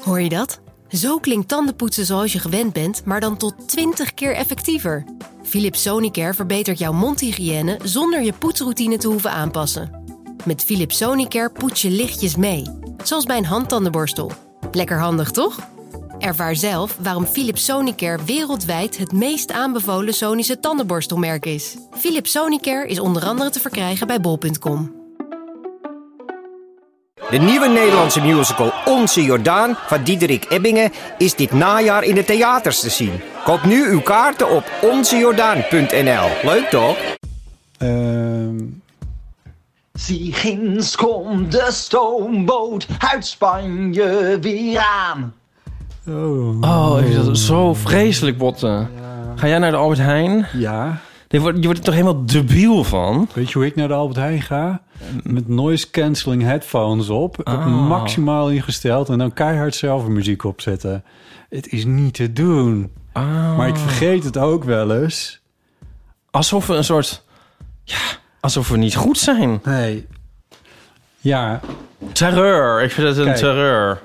Hoor je dat? Zo klinkt tandenpoetsen zoals je gewend bent, maar dan tot 20 keer effectiever. Philips Sonicare verbetert jouw mondhygiëne zonder je poetsroutine te hoeven aanpassen. Met Philips Sonicare poets je lichtjes mee, zoals bij een handtandenborstel. Lekker handig, toch? Ervaar zelf waarom Philips Sonicare wereldwijd het meest aanbevolen Sonische tandenborstelmerk is. Philips Sonicare is onder andere te verkrijgen bij bol.com. De nieuwe Nederlandse musical Onze Jordaan van Diederik Ebbingen is dit najaar in de theaters te zien. Koop nu uw kaarten op onzejordaan.nl. Leuk toch? Zie ginds komt de stoomboot uit Spanje weer aan. Oh, ik vind dat zo vreselijk, Botte. Ja. Ga jij naar de Albert Heijn? Ja. Je wordt er toch helemaal debiel van? Weet je hoe ik naar de Albert Heijn ga? Met noise cancelling headphones op. Maximaal ingesteld. En dan keihard zelf muziek opzetten. Het is niet te doen. Maar ik vergeet het ook wel eens. Alsof we een soort... Ja, alsof we niet goed zijn. Nee. Ja. Terreur. Ik vind het een terreur.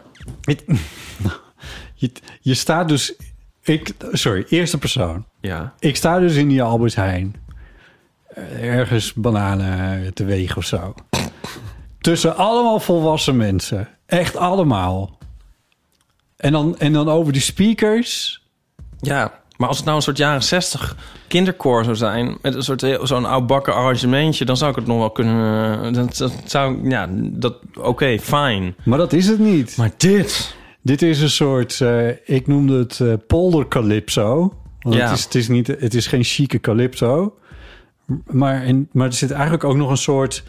Je staat dus... eerste persoon. Ja. Ik sta dus in die Albert Heijn. Ergens bananen te wegen of zo. Tussen allemaal volwassen mensen. Echt allemaal. En dan over die speakers. Ja, maar als het nou een soort jaren 60 kinderkoor zou zijn... met een soort zo'n oudbakken arrangementje... dan zou ik het nog wel kunnen... Oké, fijn. Maar dat is het niet. Maar dit... Dit is een soort... ik noemde het polder calypso. Want ja. Het is geen chique calypso. Maar er zit eigenlijk ook nog een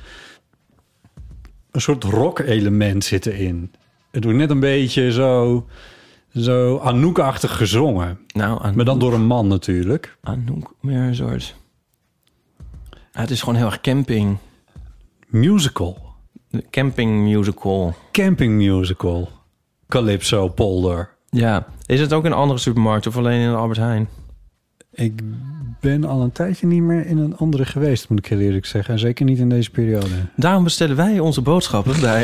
soort rock-element zit erin. Het wordt net een beetje zo Anouk-achtig gezongen. Nou, maar dan door een man natuurlijk. Anouk, meer een soort... het is gewoon heel erg camping. Musical. Camping musical. Camping musical. Calypso, polder. Ja. Is het ook in andere supermarkten of alleen in de Albert Heijn? Ik ben al een tijdje niet meer in een andere geweest, moet ik heel eerlijk zeggen. En zeker niet in deze periode. Daarom bestellen wij onze boodschappen bij...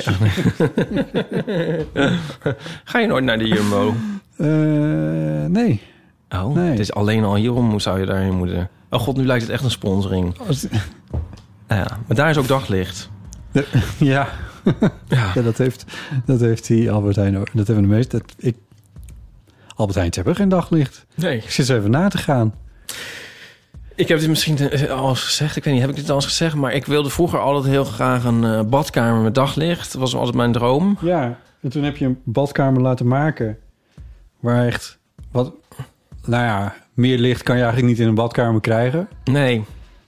Ga je nooit naar de Jumbo? Nee. Oh, nee. Het is alleen al hierom, hoe zou je daarheen moeten? Oh god, nu lijkt het echt een sponsoring. Ja, maar daar is ook daglicht. Ja. Ja, dat heeft die Albert Heijn ook. Dat hebben de meeste... Albert Heijn hebben geen daglicht. Nee. Ik zit even na te gaan. Ik heb dit misschien al eens gezegd. Ik weet niet, heb ik dit al eens gezegd? Maar ik wilde vroeger altijd heel graag een badkamer met daglicht. Dat was altijd mijn droom. Ja, en toen heb je een badkamer laten maken. Waar echt... meer licht kan je eigenlijk niet in een badkamer krijgen. Nee.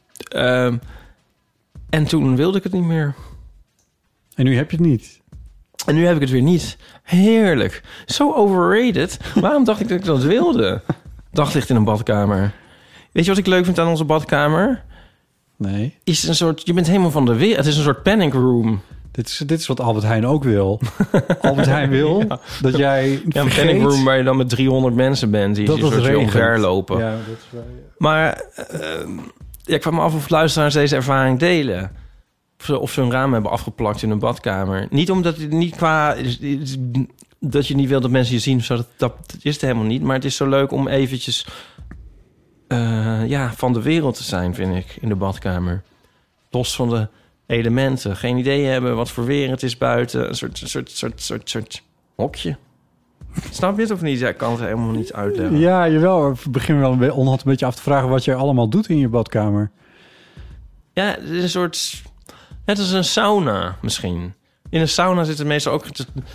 En toen wilde ik het niet meer. En nu heb je het niet. En nu heb ik het weer niet. Heerlijk. Zo overrated. Waarom dacht ik dat ik dat wilde? Daglicht in een badkamer. Weet je wat ik leuk vind aan onze badkamer? Nee. Is een soort... Je bent helemaal van de wereld. Het is een soort panic room. Dit is wat Albert Heijn ook wil. Albert Heijn wil dat jij een panic room waar je dan met 300 mensen bent. Die een soort omverlopen. Ja, dat is waar, ja. Maar ik kwam me af of luisteraars deze ervaring delen. Of ze hun raam hebben afgeplakt in een badkamer. Niet omdat het niet dat je niet wil dat mensen je zien. Dat is het helemaal niet. Maar het is zo leuk om eventjes van de wereld te zijn, vind ik, in de badkamer. Los van de elementen. Geen idee hebben wat voor weer het is buiten. Een soort hokje. Snap je het of niet? Ja, ik kan het helemaal niet uitleggen. Ja, jawel. Ik begin wel een beetje af te vragen wat je allemaal doet in je badkamer. Ja, het is een soort... Net als een sauna, misschien. In een sauna zitten meestal ook...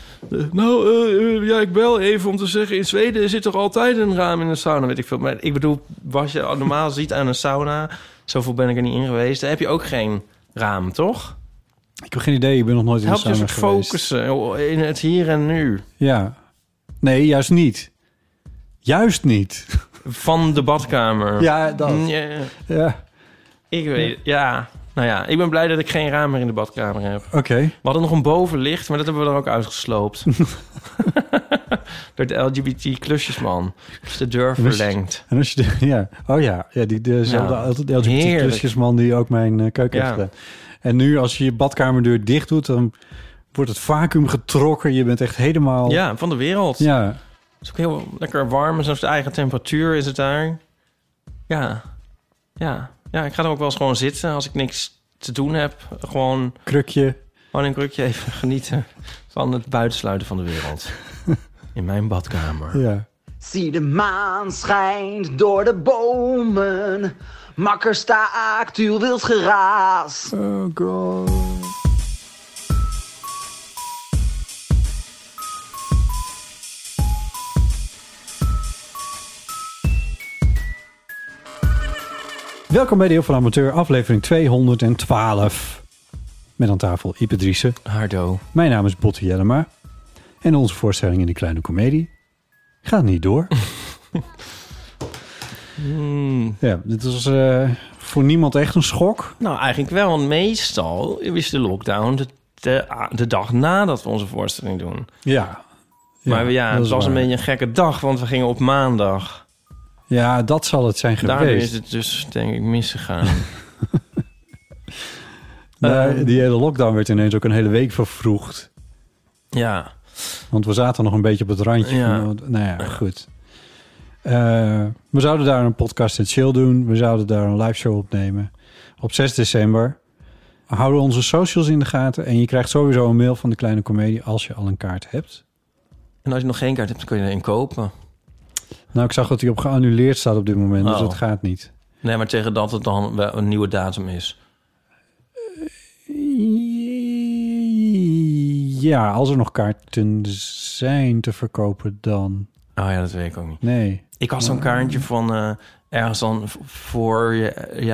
ik bel even om te zeggen... in Zweden zit toch altijd een raam in een sauna, weet ik veel. Maar ik bedoel, wat je normaal ziet aan een sauna... zoveel ben ik er niet in geweest... daar heb je ook geen raam, toch? Ik heb geen idee, ik ben nog nooit in een sauna geweest. Help je focussen in het hier en nu. Ja. Nee, juist niet. Juist niet. Van de badkamer. Ja, dat. Ja. Ik weet, ja... Nou ja, ik ben blij dat ik geen raam meer in de badkamer heb. Oké. We hadden nog een bovenlicht, maar dat hebben we er ook uitgesloopt. Door de LGBT-klusjesman. Dus de deur verlengd. En als je dezelfde LGBT-klusjesman die ook mijn keuken heeft gedaan. En nu als je je badkamerdeur dicht doet, dan wordt het vacuüm getrokken. Je bent echt helemaal... Ja, van de wereld. Ja. Het is ook heel lekker warm. En zelfs de eigen temperatuur is het daar. Ja, ik ga er ook wel eens gewoon zitten als ik niks te doen heb. Gewoon Krukje. een krukje even genieten van het buitensluiten van de wereld. In mijn badkamer. Ja. Zie de maan schijnt door de bomen. Makker staakt uw wild geraas. Oh god. Welkom bij Deel van Amateur, aflevering 212. Met aan tafel Ipe Driessen. Hardo. Mijn naam is Botte Jellema. En onze voorstelling in de kleine komedie gaat niet door. Ja, dit was voor niemand echt een schok. Nou, eigenlijk wel. Want meestal is de lockdown de dag nadat we onze voorstelling doen. Ja. Maar dat het is was een waar. beetje een gekke dag, want we gingen op maandag. Ja, dat zal het zijn Daardoor geweest. is het dus, denk ik, misgegaan. Die hele lockdown werd ineens ook een hele week vervroegd. Ja. Want we zaten nog een beetje op het randje. Ja. Nou ja, goed. We zouden daar een podcast in chill doen. We zouden daar een live show opnemen. Op 6 december. We houden onze socials in de gaten. En je krijgt sowieso een mail van de kleine komedie als je al een kaart hebt. En als je nog geen kaart hebt, dan kun je er een kopen. Nou, ik zag dat hij op geannuleerd staat op dit moment. Dus Oh. dat gaat niet. Nee, maar tegen dat het dan wel een nieuwe datum is. Ja, als er nog kaarten zijn te verkopen, dan... Oh ja, dat weet ik ook niet. Nee. Ik had zo'n kaartje van ergens dan vorig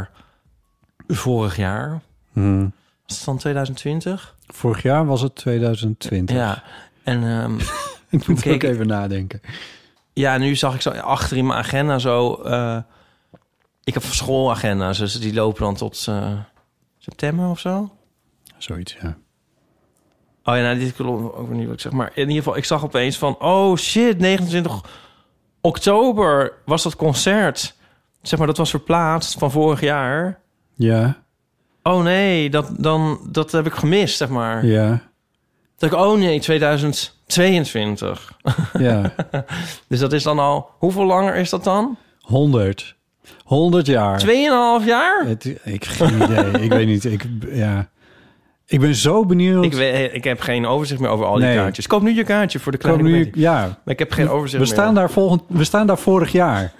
jaar. Was het dan 2020? Vorig jaar was het 2020. Ja. En Ik moet keek ook even nadenken. ja, nu zag ik zo achter in mijn agenda zo... ik heb schoolagenda's, dus die lopen dan tot september of zo. Zoiets, ja. Oh ja, nou, dit klopt ook niet wat ik zeg. Maar in ieder geval, ik zag opeens van... Oh shit, 29 oktober was dat concert. Zeg maar, dat was verplaatst van vorig jaar. Ja, Oh nee, dat heb ik gemist, zeg maar. ja, Dat ik, oh nee, 2022. ja. Dus dat is dan al... Hoeveel langer is dat dan? 100 jaar. 2,5 jaar? Ik geen idee. Ik weet niet. Ik ben zo benieuwd. Ik heb geen overzicht meer over al die Nee. kaartjes. Koop nu je kaartje voor de kleine Kom nu, komedie. ja, Maar ik heb geen overzicht we meer. staan daar vorig jaar.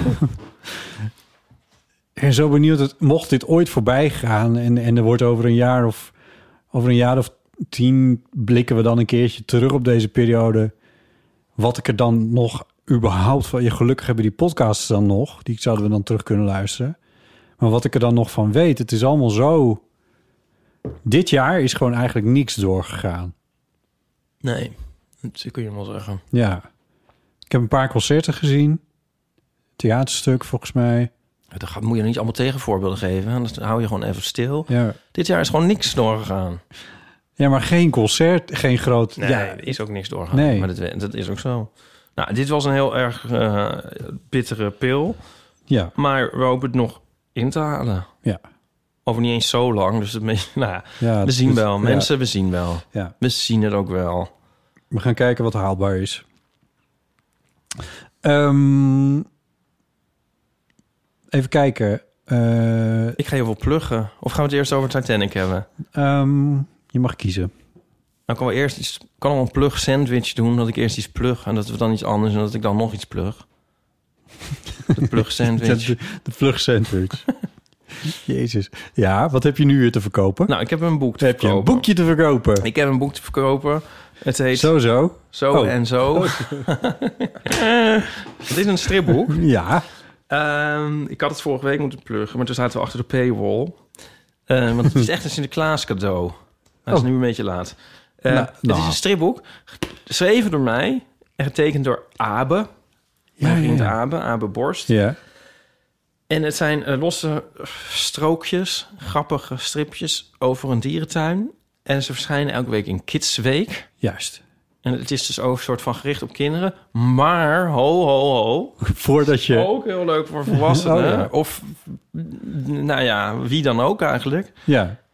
Ik ben zo benieuwd, mocht dit ooit voorbij gaan en er wordt over een jaar of 10 blikken we dan een keertje terug op deze periode. Wat ik er dan nog überhaupt van... Gelukkig hebben die podcasts dan nog. Die zouden we dan terug kunnen luisteren. Maar wat ik er dan nog van weet, het is allemaal zo... Dit jaar is gewoon eigenlijk niks doorgegaan. Nee, dat kun je wel zeggen. Ja. Ik heb een paar concerten gezien. Theaterstuk, volgens mij. Dat moet je niet allemaal tegenvoorbeelden geven. Dan hou je gewoon even stil. Ja, Dit jaar is gewoon niks doorgegaan. ja, maar geen concert, geen groot... Nee, ja, er is ook niks doorgegaan. Nee. Maar dat is ook zo. Nou, dit was een heel erg bittere pil. ja, Maar we hopen het nog in te halen. ja. Over niet eens zo lang. Dus nou ja, Ja, we zien het- wel. ja. Mensen, we zien wel. Ja. We zien het ook wel. We gaan kijken wat haalbaar is. Even kijken. Ik ga je wel pluggen. Of gaan we het eerst over Titanic hebben? Je mag kiezen. Dan kan we eerst kan wel een plug sandwich doen. Dat ik eerst iets plug en dat we dan iets anders en dat ik dan nog iets plug. De plug sandwich. De vlug sandwich. Jezus. Ja, wat heb je nu weer te verkopen? Nou, ik heb een boek te heb je verkopen. een boekje te verkopen? Ik heb een boek te verkopen. Het heet Zo. Zo Oh. en Zo. Het is een stripboek. Ja. Ik had het vorige week moeten pluggen, maar toen zaten we achter de paywall. Want het is echt een Sinterklaas cadeau. Dat is nu een beetje laat. Het is een stripboek, geschreven door mij en getekend door Abe. Mijn vriend Abe Borst. Ja. En het zijn losse strookjes, grappige stripjes over een dierentuin. En ze verschijnen elke week in Kids Week. Juist. En het is dus ook een soort van gericht op kinderen. Maar, ho. Voordat je... Ook heel leuk voor volwassenen. Oh, ja. Of, nou ja, wie dan ook eigenlijk. Ja.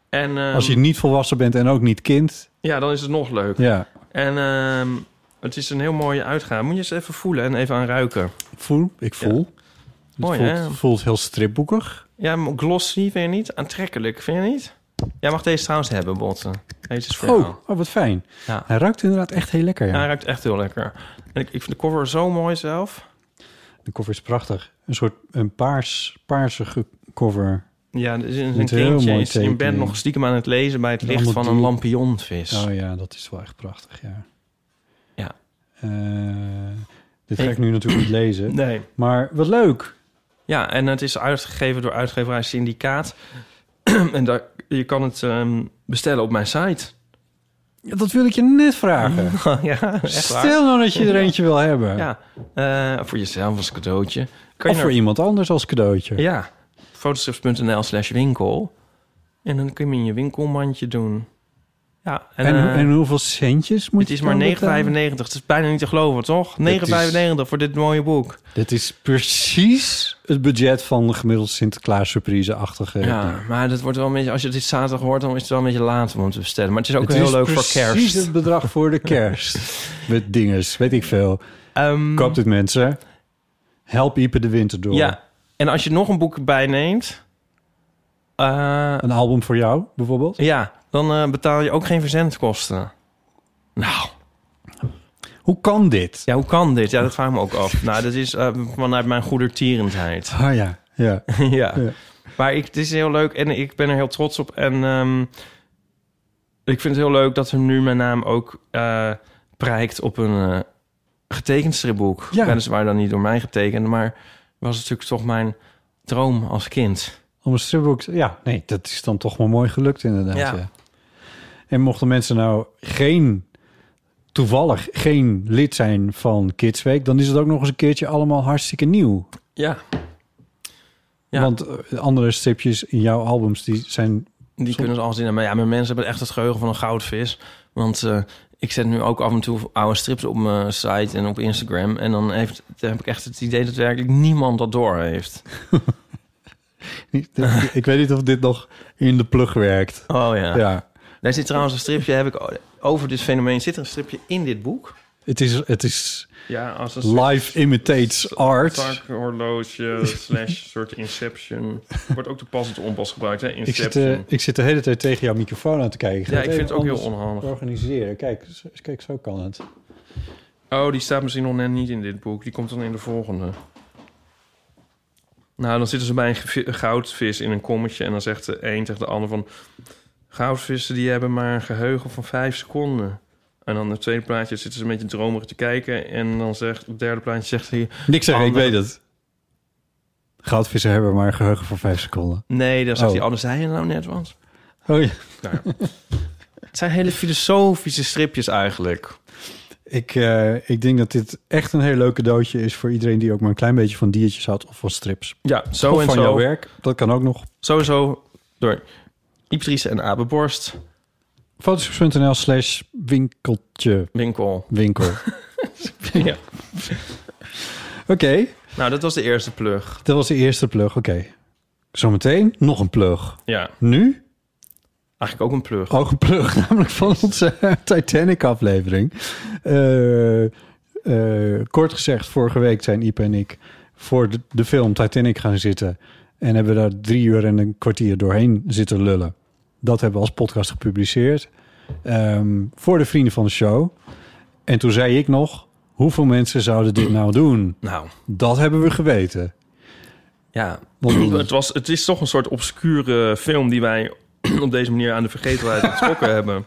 En, Als je niet volwassen bent en ook niet kind. Ja, dan is het nog leuk. Ja. En het is een heel mooie uitgave. Moet je eens even voelen en even aan ruiken. Ik voel. Ja. Mooi, Het voelt heel stripboekig. Ja, glossy vind je niet? Aantrekkelijk, vind je niet? Jij mag deze trouwens hebben, Botten. Deze is voor jou. Oh, wat fijn. Ja. Hij ruikt inderdaad echt heel lekker. Ja, Ja. hij ruikt echt heel lekker. En ik vind de cover zo mooi zelf. De cover is prachtig. Een paarse cover. Ja, er is een Met heel kindje mooi is in bed tekening. nog stiekem aan het lezen bij het licht Allemaal van een die- lampionvis. Oh ja, dat is wel echt prachtig, ja. Ja. Dit ga ik nu natuurlijk niet lezen. Nee. Maar wat leuk. Ja, en het is uitgegeven door uitgeverij Syndicaat. En je kan het bestellen op mijn site. Ja, dat wil ik je net vragen. Ja, echt waar. Stel nou dat je er eentje wil hebben. Ja, voor jezelf als cadeautje. Kan Of je voor iemand anders als cadeautje. Ja, fotostrips.nl/winkel. En dan kun je hem in je winkelmandje doen. Ja, En hoeveel centjes moet het je is maar dan 9,95. betalen? Het is bijna niet te geloven, toch? 9,95 voor dit mooie boek. Dit is precies het budget van de gemiddelde Sinterklaas surprise-achtige. Ja, maar dat wordt wel een beetje... Als je dit zaterdag hoort, dan is het wel een beetje laat om te bestellen. Maar het is ook Het heel is leuk voor kerst. precies het bedrag voor de kerst. Met dinges, weet ik veel. Koop dit, mensen. Help Ipe de winter door. Ja, en als je nog een boek bijneemt... Een album voor jou, bijvoorbeeld? Ja, dan betaal je ook geen verzendkosten. Nou... Hoe kan dit? Ja, hoe kan dit? Ja, dat vraag ik me ook af. Nou, dat is vanuit mijn goedertierendheid. Ah ja, ja. Ja. Maar het is heel leuk en ik ben er heel trots op. En ik vind het heel leuk dat er nu mijn naam ook prijkt op een getekend stripboek. Ja. Weliswaar dan niet door mij getekend, maar was natuurlijk toch mijn droom als kind. Om een stripboek... Ja, nee, dat is dan toch wel mooi gelukt inderdaad. Ja. Ja. En mochten mensen nou toevallig geen lid zijn van Kids Week, dan is het ook nog eens een keertje allemaal hartstikke nieuw. Ja. Ja. Want andere stripjes in jouw albums, die zijn... Die kunnen ze al zien. Maar ja, mijn mensen hebben echt het geheugen van een goudvis. Want ik zet nu ook af en toe oude strips op mijn site en op Instagram. En dan heb ik echt het idee dat werkelijk niemand dat door heeft. Ik weet niet of dit nog in de plug werkt. Oh ja. Ja. Daar zit trouwens een stripje, heb ik over dit fenomeen. Zit er een stripje in dit boek? Het is Ja, als een life imitates art. horloge / soort Inception. Wordt ook de pas en onpas gebruikt, hè? Ik Inception. zit de hele tijd tegen jouw microfoon aan te kijken. Ja, ik vind het ook heel onhandig. Organiseren. Kijk, zo kan het. Oh, die staat misschien nog net niet in dit boek. Die komt dan in de volgende. Nou, dan zitten ze bij een goudvis in een kommetje... en dan zegt de een tegen de ander van... goudvissen die hebben maar een geheugen van 5 seconden. En dan het tweede plaatje zitten ze een beetje dromerig te kijken... en dan zegt het derde plaatje zegt hij... Niks zeggen, ik Andere- weet het. Goudvissen hebben maar een geheugen van 5 seconden. Nee, dan zegt Oh. hij... anders zei je nou net wat. Oh ja. Nou ja. Het zijn hele filosofische stripjes eigenlijk. Ik denk dat dit echt een heel leuk cadeautje is... voor iedereen die ook maar een klein beetje van diertjes had... of van strips. Ja, zo Of en van zo. jouw werk. Dat kan ook nog. Sowieso door Yptrice en Abe Borst. Fotostrips.nl/winkeltje. Winkel. Ja. Oké, Nou, dat was de eerste plug. dat was de eerste plug. Oké. Zometeen nog een plug. Ja, Nu eigenlijk ook een plug. ook een plug, namelijk van onze Titanic-aflevering. Kort gezegd, vorige week zijn Ipe en ik voor de film Titanic gaan zitten... en hebben daar 3 uur en een kwartier doorheen zitten lullen. Dat hebben we als podcast gepubliceerd. Voor de vrienden van de show. En toen zei ik nog... hoeveel mensen zouden dit nou doen? Nou, Dat hebben we geweten. ja. Want- Het is toch een soort obscure film... die wij op deze manier aan de vergetelheid getrokken hebben.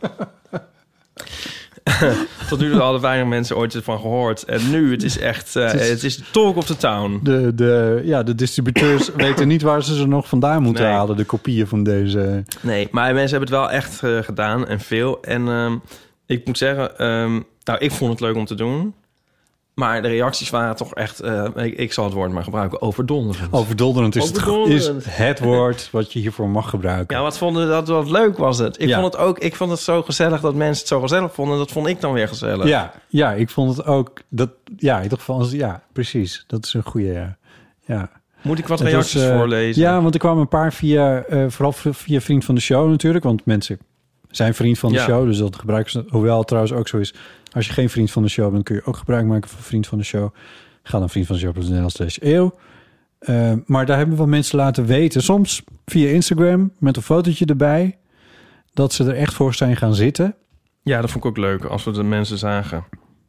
Tot nu toe hadden weinig mensen ooit ervan gehoord. En nu, het is echt... het is talk of the town. De distributeurs weten niet waar ze nog vandaan moeten Nee. halen. De kopieën van deze... Nee, maar mensen hebben het wel echt gedaan en veel. En ik moet zeggen... nou, ik vond het leuk om te doen. Maar de reacties waren toch echt... ik zal het woord maar gebruiken, overdonderend. Overdolderend is Overdolderend. het woord wat je hiervoor mag gebruiken. Ja, wat vonden dat wat leuk was het? Ja. Ik vond het zo gezellig dat mensen het zo gezellig vonden. Dat vond ik dan weer gezellig. Ja, ik vond het ook... Ja, in ieder geval... Ja, precies. Dat is een goede... Ja. Moet ik wat reacties voorlezen? Ja, want er kwamen een paar vooral via vriend van de show natuurlijk. Want mensen zijn vriend van de show, dus dat gebruiken ze. Hoewel het trouwens ook zo is, als je geen vriend van de show bent, dan kun je ook gebruik maken van vriend van de show. Ga dan vriendvandeshow.nl/eeuw. Maar daar hebben we mensen laten weten, soms via Instagram met een fotootje erbij, dat ze er echt voor zijn gaan zitten. Ja, dat vond ik ook leuk, als we de mensen zagen.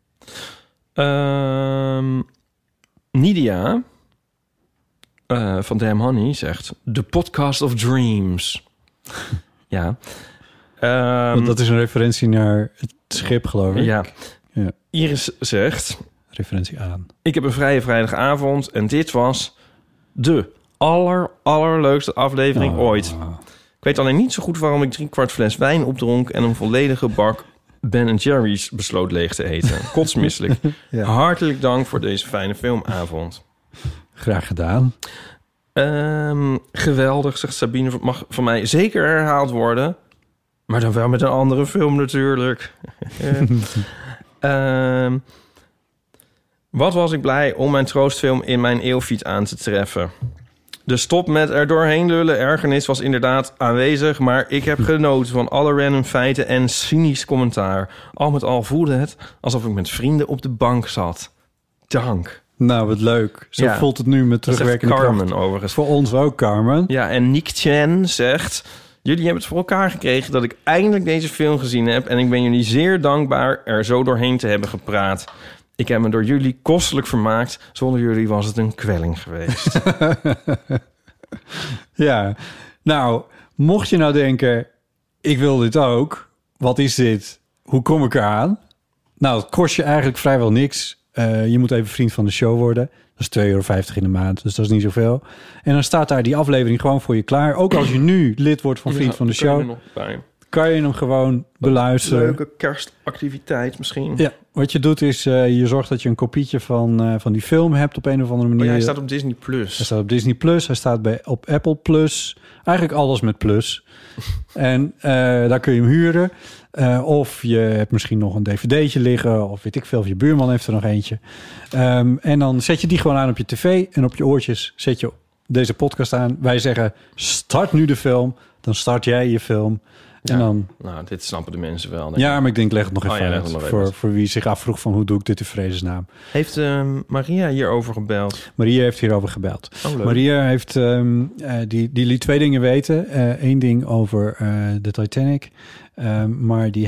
Nidia van Damn Honey zegt... The Podcast of Dreams. Ja. Want dat is een referentie naar het schip, geloof ik. Ja. Iris zegt... Referentie aan. Ik heb een vrije vrijdagavond en dit was de allerleukste aflevering ooit. Ik weet alleen niet zo goed waarom ik 3/4 fles wijn opdronk en een volledige bak Ben & Jerry's besloot leeg te eten. Kotsmisselijk. Hartelijk dank voor deze fijne filmavond. Graag gedaan. Geweldig, zegt Sabine. Mag van mij zeker herhaald worden. Maar dan wel met een andere film natuurlijk. Wat was ik blij om mijn troostfilm in mijn eeuwfiets aan te treffen. De stop met er doorheen lullen ergernis was inderdaad aanwezig, maar ik heb genoten van alle random feiten en cynisch commentaar. Al met al voelde het alsof ik met vrienden op de bank zat. Dank. Nou, wat leuk. Zo voelt het nu met terugwerkende Carmen kracht. Overigens. Voor ons ook, Carmen. Ja, en Nick Chen zegt... Jullie hebben het voor elkaar gekregen dat ik eindelijk deze film gezien heb en ik ben jullie zeer dankbaar er zo doorheen te hebben gepraat. Ik heb me door jullie kostelijk vermaakt. Zonder jullie was het een kwelling geweest. Ja, nou, mocht je nou denken... ik wil dit ook. Wat is dit? Hoe kom ik eraan? Nou, het kost je eigenlijk vrijwel niks. Je moet even vriend van de show worden. Dat is €2,50 in de maand, dus dat is niet zoveel. En dan staat daar die aflevering gewoon voor je klaar. Ook als je nu lid wordt van vriend van de show... kan je hem gewoon beluisteren. Leuke kerstactiviteit misschien. Ja, wat je doet is, je zorgt dat je een kopietje van die film hebt op een of andere manier. Hij staat op Disney+. Hij staat op Disney+, hij staat op Apple+. Eigenlijk alles met plus. En daar kun je hem huren. Of je hebt misschien nog een dvd'tje liggen, of weet ik veel, of je buurman heeft er nog eentje. En dan zet je die gewoon aan op je tv en op je oortjes zet je deze podcast aan. Wij zeggen, start nu de film, dan start jij je film. En dan... Nou, dit snappen de mensen wel. Ja, maar ik denk, leg het nog even uit. Voor wie zich afvroeg van hoe doe ik dit in vredesnaam. Heeft Maria hierover gebeld? Maria heeft hierover gebeld. Oh, Maria heeft, die liet 2 dingen weten. 1 ding over de Titanic. Maar die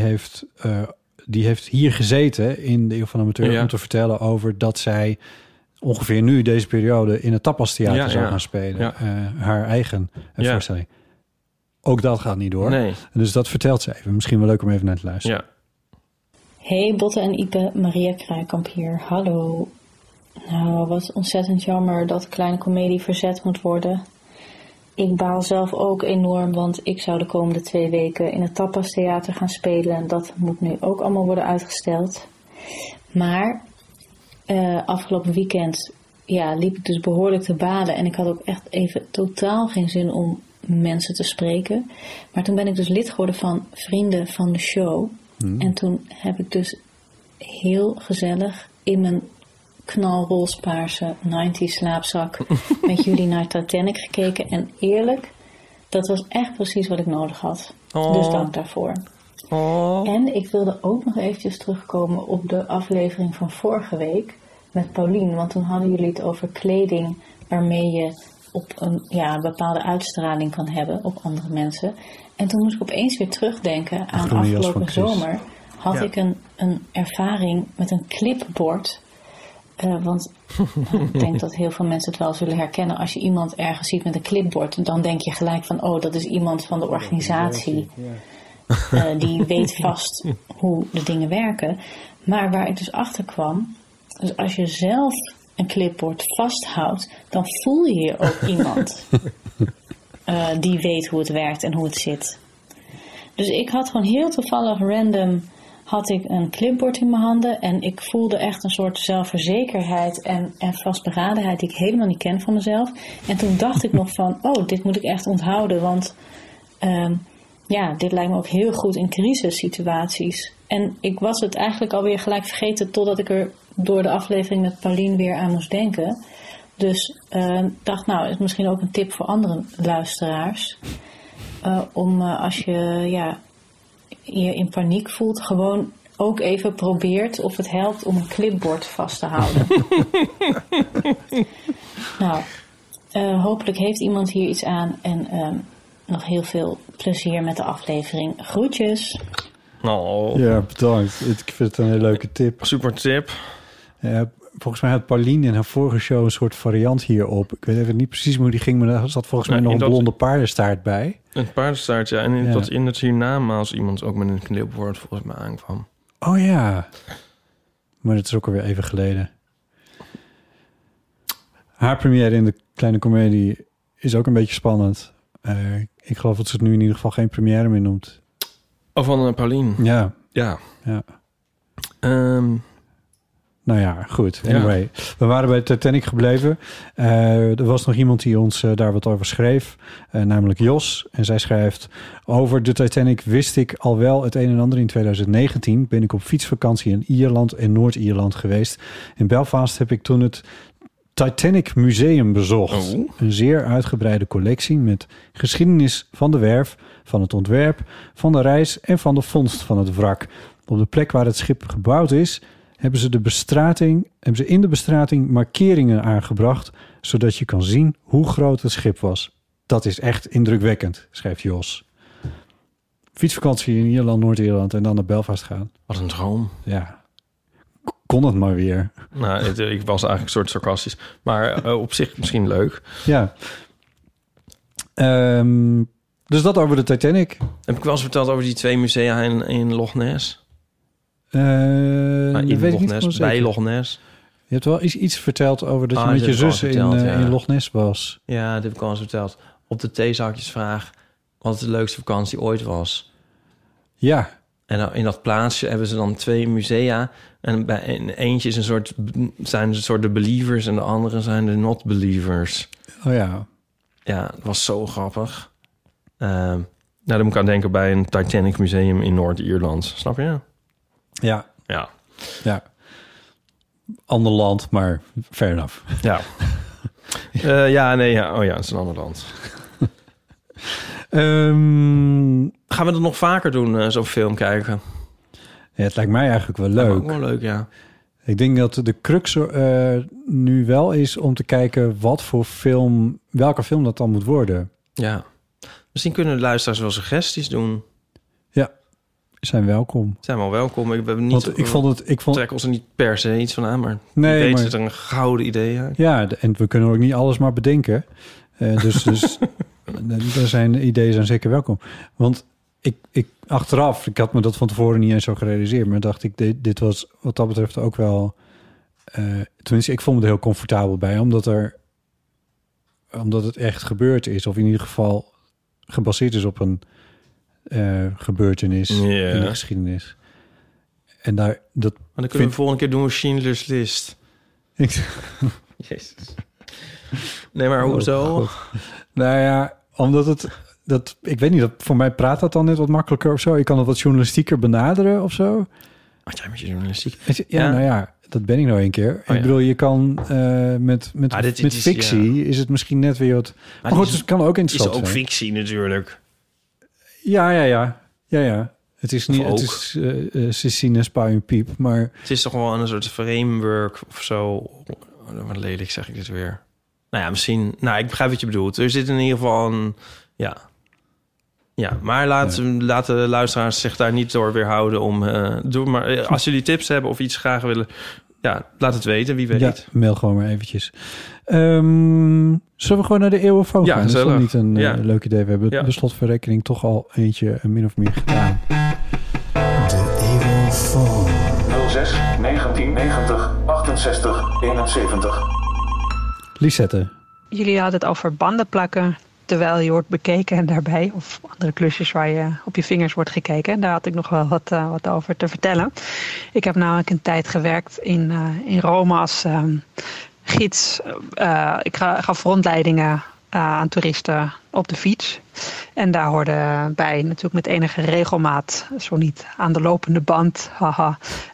heeft hier gezeten in de Eeuw van de Amateur om te vertellen over dat zij ongeveer nu deze periode in het Tapastheater zou gaan spelen. Ja. Haar eigen voorstelling. Ook dat gaat niet door. Nee. Dus dat vertelt ze even. Misschien wel leuk om even naar te luisteren. Ja. Hey Botte en Ipe, Maria Kraaikamp hier. Hallo. Nou, wat ontzettend jammer dat Kleine Comedie verzet moet worden. Ik baal zelf ook enorm, want ik zou de komende 2 weken in het Tapastheater gaan spelen. En dat moet nu ook allemaal worden uitgesteld. Maar afgelopen weekend liep ik dus behoorlijk te balen. En ik had ook echt even totaal geen zin om mensen te spreken. Maar toen ben ik dus lid geworden van Vrienden van de Show. En toen heb ik dus heel gezellig in mijn knalroospaarse 90s slaapzak met jullie naar Titanic gekeken. En eerlijk, dat was echt precies wat ik nodig had. Dus dank daarvoor. En ik wilde ook nog eventjes terugkomen op de aflevering van vorige week met Paulien. Want toen hadden jullie het over kleding waarmee je op een bepaalde uitstraling kan hebben op andere mensen. En toen moest ik opeens weer terugdenken aan afgelopen zomer. Had ik een ervaring met een clipboard. Want ik denk dat heel veel mensen het wel zullen herkennen. Als je iemand ergens ziet met een clipboard, dan denk je gelijk van, dat is iemand van de organisatie. Die weet vast hoe de dingen werken. Maar waar ik dus achter kwam, dus als je zelf een clipboard vasthoudt, dan voel je ook iemand die weet hoe het werkt en hoe het zit. Dus ik had gewoon heel toevallig random had ik een clipboard in mijn handen en ik voelde echt een soort zelfverzekerheid en vastberadenheid die ik helemaal niet ken van mezelf. En toen dacht ik nog van, dit moet ik echt onthouden, want dit lijkt me ook heel goed in crisissituaties. En ik was het eigenlijk alweer gelijk vergeten totdat ik er door de aflevering met Paulien weer aan moest denken. Dus dacht, nou, is misschien ook een tip voor andere luisteraars. Om als je je in paniek voelt, gewoon ook even probeert of het helpt om een clipboard vast te houden. Nou, hopelijk heeft iemand hier iets aan en nog heel veel plezier met de aflevering. Groetjes! Oh. Ja, bedankt. Ik vind het een hele leuke tip. Super tip. Volgens mij had Pauline in haar vorige show een soort variant hierop. Ik weet even niet precies hoe die ging, maar daar zat volgens mij nog een blonde paardenstaart bij. Een paardenstaart, ja. En dat in het hiernamaals iemand ook met een clipboard volgens mij aankwam. Oh ja. Maar dat is ook alweer even geleden. Haar première in de Kleine Comedie is ook een beetje spannend. Ik geloof dat ze het nu in ieder geval geen première meer noemt. Oh, van Pauline. Ja. Ja. Nou ja, goed. Anyway, we waren bij Titanic gebleven. Er was nog iemand die ons daar wat over schreef, namelijk Jos. En zij schrijft: over de Titanic wist ik al wel het een en ander. In 2019 ben ik op fietsvakantie in Ierland en Noord-Ierland geweest. In Belfast heb ik toen het Titanic Museum bezocht. Oh. Een zeer uitgebreide collectie met geschiedenis van de werf, van het ontwerp, van de reis en van de vondst van het wrak. Op de plek waar het schip gebouwd is, hebben ze in de bestrating markeringen aangebracht, zodat je kan zien hoe groot het schip was. Dat is echt indrukwekkend, schrijft Jos. Fietsvakantie in Ierland, Noord-Ierland en dan naar Belfast gaan. Wat een droom. Ja. Kon het maar weer. Nou, ik was eigenlijk een soort sarcastisch. Maar op zich misschien leuk. Ja. Dus dat over de Titanic. Heb ik wel eens verteld over die 2 musea in Loch Ness? In Loch Ness, bij Loch Ness. Je hebt wel iets verteld over dat je met je zus in Loch Ness was. Ja, dat heb ik al eens verteld. Op de theezakjesvraag wat de leukste vakantie ooit was. Ja. En in dat plaatsje hebben ze dan 2 musea. En bij eentje is zijn een soort de believers en de andere zijn de not believers. Oh ja. Ja, dat was zo grappig. Nou, daar moet ik aan denken bij een Titanic museum in Noord-Ierland. Snap je? Ja. Ja. Ja. Ander land, maar fair enough. Ja. Oh ja, het is een ander land. Gaan we dat nog vaker doen, zo'n film kijken? Ja, het lijkt mij eigenlijk wel leuk. Ook wel leuk, ja. Ik denk dat de crux nu wel is om te kijken welke film dat dan moet worden. Ja. Misschien kunnen de luisteraars wel suggesties doen. Ja, zijn welkom. Zijn wel welkom. Ik heb niet. Want ik vond ons er niet per se iets van aan, maar nee, weet het er een gouden idee uit. Ja, en we kunnen ook niet alles maar bedenken. Dus ideeën zijn zeker welkom. Want ik achteraf, ik had me dat van tevoren niet eens zo gerealiseerd, maar dacht ik, dit was wat dat betreft ook wel. Tenminste, ik vond me er heel comfortabel bij, omdat het echt gebeurd is, of in ieder geval gebaseerd is op een gebeurtenis in de geschiedenis. En maar dan kunnen we volgende keer doen we Schindler's List. Jezus. Nee, maar hoezo? Nou ja, omdat ik weet niet, voor mij praat dat dan net wat makkelijker of zo. Ik kan het wat journalistieker benaderen of zo. Wat jij met je journalistiek? Ja, nou ja, dat ben ik nou een keer. Ik bedoel, je kan met fictie is het misschien net weer wat. Maar goed, het kan ook interessant zijn. Het is ook fictie natuurlijk. Ja. Het is niet. Het is Cecine Spa en Piep, maar het is toch wel een soort framework of zo. Wat lelijk zeg ik dit weer. Nou ja, misschien. Nou, ik begrijp wat je bedoelt. Er zit in ieder geval een. Ja, maar laten de luisteraars zich daar niet door weerhouden om. Maar als jullie tips hebben of iets graag willen, laat het weten. Wie weet. Ja, mail gewoon maar eventjes. Zullen we gewoon naar de eeuwenfoon gaan? Ja, dat is niet een leuk idee. We hebben de slotverrekening toch al eentje min of meer gedaan. De eeuwenfoon. 06 1990 68 71. Lisette. Jullie hadden het over banden plakken terwijl je wordt bekeken en daarbij, of andere klusjes waar je op je vingers wordt gekeken. Daar had ik nog wel wat over te vertellen. Ik heb namelijk een tijd gewerkt in Rome als gids. Ik gaf rondleidingen aan toeristen op de fiets. En daar hoorde bij natuurlijk met enige regelmaat, zo niet aan de lopende band,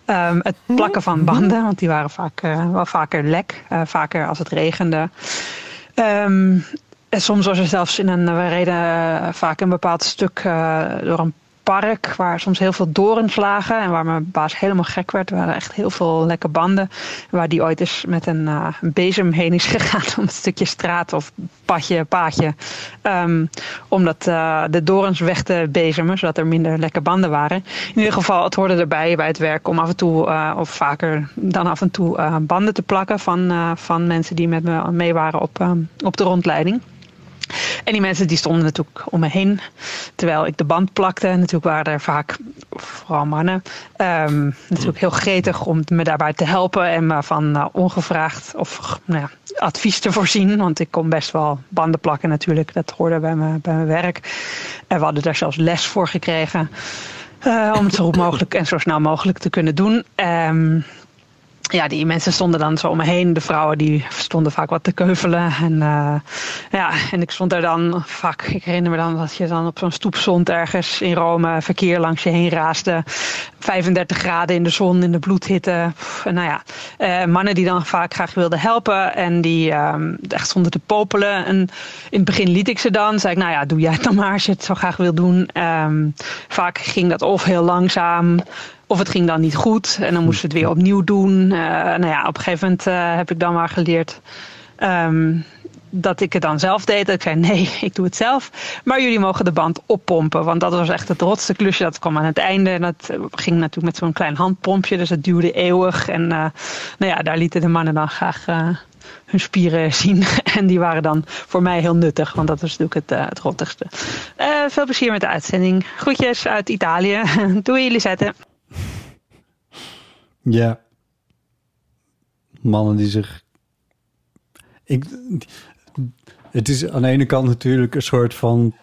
Het plakken van banden, want die waren vaak wel vaker lek. Vaker als het regende. En soms was er zelfs we reden vaak een bepaald stuk door een park waar soms heel veel dorens lagen en waar mijn baas helemaal gek werd. Er waren echt heel veel lekke banden. Waar die ooit eens met een bezem heen is gegaan om een stukje straat of paadje. Omdat de dorens weg te bezemen, zodat er minder lekke banden waren. In ieder geval, het hoorde erbij bij het werk om af en toe, of vaker dan af en toe, banden te plakken van mensen die met me mee waren op de rondleiding. En die mensen die stonden natuurlijk om me heen terwijl ik de band plakte. Natuurlijk waren er vaak, vooral mannen, natuurlijk heel gretig om me daarbij te helpen en me van ongevraagd of advies te voorzien. Want ik kon best wel banden plakken natuurlijk, dat hoorde bij mijn werk. En we hadden daar zelfs les voor gekregen om het zo goed mogelijk en zo snel mogelijk te kunnen doen. Ja, die mensen stonden dan zo om me heen. De vrouwen die stonden vaak wat te keuvelen. En ik stond daar dan vaak. Ik herinner me dan dat je dan op zo'n stoep stond ergens in Rome. Verkeer langs je heen raasde. 35 graden in de zon, in de bloedhitte. Mannen die dan vaak graag wilden helpen. En die echt stonden te popelen. En in het begin liet ik ze dan. Zei ik, doe jij het dan maar als je het zo graag wil doen. Vaak ging dat of heel langzaam. Of het ging dan niet goed en dan moesten we het weer opnieuw doen. Op een gegeven moment heb ik dan maar geleerd dat ik het dan zelf deed. Dat ik zei, nee, ik doe het zelf. Maar jullie mogen de band oppompen. Want dat was echt het rotste klusje. Dat kwam aan het einde. En dat ging natuurlijk met zo'n klein handpompje. Dus het duurde eeuwig. En daar lieten de mannen dan graag hun spieren zien. En die waren dan voor mij heel nuttig. Want dat was natuurlijk het rottigste. Veel plezier met de uitzending. Groetjes uit Italië. Doei, Lisette. Ja. Mannen die zich... Het is aan de ene kant natuurlijk een soort van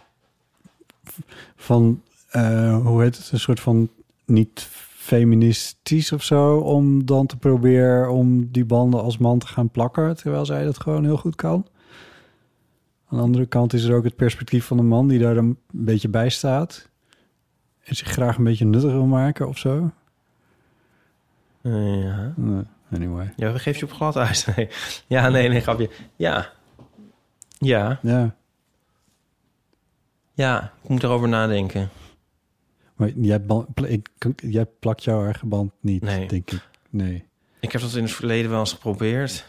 hoe heet het? Een soort van niet feministisch of zo, om dan te proberen om die banden als man te gaan plakken, terwijl zij dat gewoon heel goed kan. Aan de andere kant is er ook het perspectief van een man die daar een beetje bij staat en zich graag een beetje nuttig wil maken of zo. Ja. Anyway. Ja, geef je op glad ijs. Nee. Ja, nee, grapje. Ja. Ja. Ja. Ja, ik moet erover nadenken. Maar jij plakt jouw eigen band niet, denk ik. Nee. Ik heb dat in het verleden wel eens geprobeerd.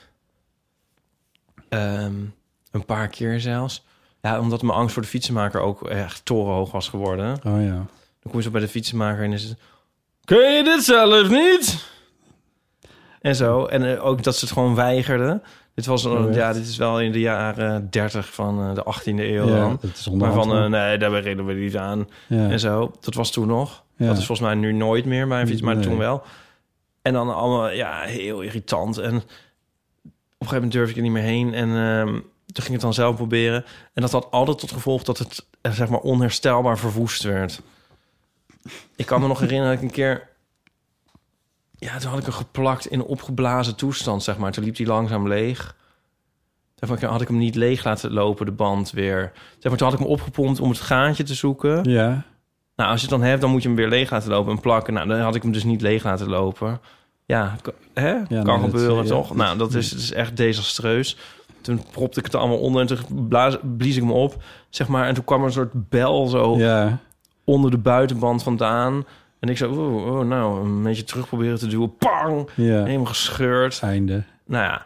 Een paar keer zelfs. Ja, omdat mijn angst voor de fietsenmaker ook echt torenhoog was geworden. Oh ja. Dan kom je zo bij de fietsenmaker en is het... Kun je dit zelf niet? En zo. En ook dat ze het gewoon weigerden. Dit was dit is wel in de jaren 30 van de 18e eeuw dan. Dat is maar van, nee, daar beginnen we niet aan. Ja. En zo. Dat was toen nog. Ja. Dat is volgens mij nu nooit meer bij een fiets, maar Nee. toen wel. En dan allemaal, heel irritant. En op een gegeven moment durfde ik er niet meer heen. En toen ging ik het dan zelf proberen. En dat had altijd tot gevolg dat het, zeg maar, onherstelbaar verwoest werd. Ik kan me nog herinneren dat ik een keer... Ja, toen had ik hem geplakt in een opgeblazen toestand, zeg maar. Toen liep hij langzaam leeg. Toen had ik hem niet leeg laten lopen, de band weer. Zeg maar, toen had ik hem opgepompt om het gaatje te zoeken. Ja. Nou, als je het dan hebt, dan moet je hem weer leeg laten lopen en plakken. Nou, dan had ik hem dus niet leeg laten lopen. Ja, kan gebeuren, toch? Ja. Nou, dat is echt desastreus. Toen propte ik het allemaal onder en toen blies ik hem op, zeg maar. En toen kwam er een soort bel zo onder de buitenband vandaan. En ik zo, nou, een beetje terug proberen te duwen. Pang! Ja. Helemaal gescheurd. Einde. Nou ja.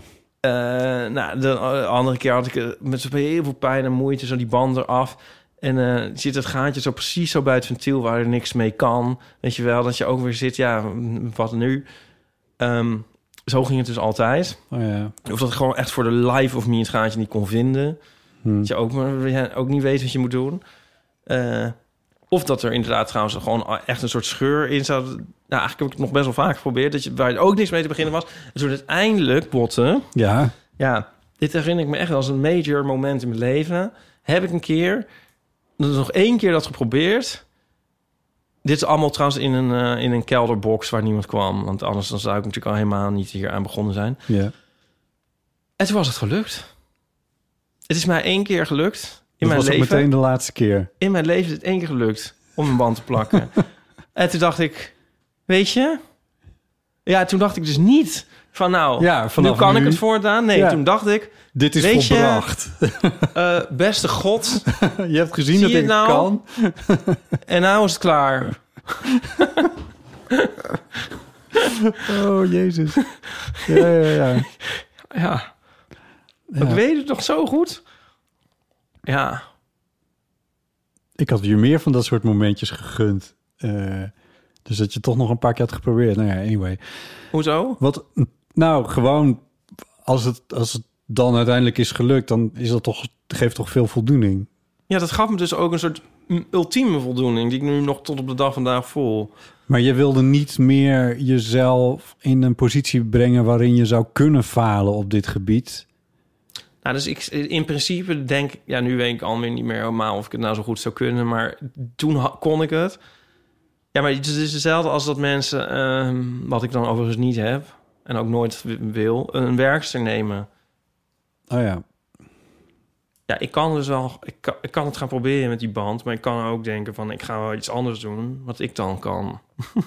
De andere keer had ik met zo heel veel pijn en moeite zo die band eraf. En zit het gaatje zo precies zo bij het ventiel waar er niks mee kan. Weet je wel, dat je ook weer zit, ja, wat nu? Zo ging het dus altijd. Oh ja. Of dat ik gewoon echt voor de life of me het gaatje niet kon vinden. Dat je ook niet weet wat je moet doen. Of dat er inderdaad trouwens gewoon echt een soort scheur in zat. Nou, eigenlijk heb ik het nog best wel vaak geprobeerd. Waar ook niks mee te beginnen was. En toen uiteindelijk, Botten... Ja, dit herinner ik me echt als een major moment in mijn leven. Heb ik een keer... nog 1 keer dat geprobeerd. Dit is allemaal trouwens in een kelderbox waar niemand kwam. Want anders dan zou ik natuurlijk al helemaal niet hier aan begonnen zijn. Ja. En toen was het gelukt. Het is mij 1 keer gelukt. In dat mijn was leven. meteen de laatste keer. In mijn leven is het 1 keer gelukt om een band te plakken. En toen dacht ik, weet je, Ja, toen dacht ik dus niet van nou, nu kan ik het voortaan. Nee, toen dacht ik... Dit is volbracht. Beste God. Je hebt gezien dat ik nou? kan. En nou is het klaar. Oh, Jezus. Ja. Ja. Ik weet het nog zo goed. Ja. Ik had je meer van dat soort momentjes gegund. Dus dat je toch nog een paar keer had geprobeerd. Nou ja, anyway. Hoezo? Nou, gewoon als het dan uiteindelijk is gelukt, dan is dat geeft toch veel voldoening. Ja, dat gaf me dus ook een soort ultieme voldoening die ik nu nog tot op de dag vandaag voel. Maar je wilde niet meer jezelf in een positie brengen waarin je zou kunnen falen op dit gebied. Nou, dus ik in principe denk... Ja, nu weet ik alweer niet meer helemaal of ik het nou zo goed zou kunnen. Maar toen kon ik het. Ja, maar het is hetzelfde als dat mensen... wat ik dan overigens niet heb... en ook nooit wil... een werkster nemen. Oh ja. Ja, ik kan dus wel... Ik kan het gaan proberen met die band... maar ik kan ook denken van... ik ga wel iets anders doen... wat ik dan kan.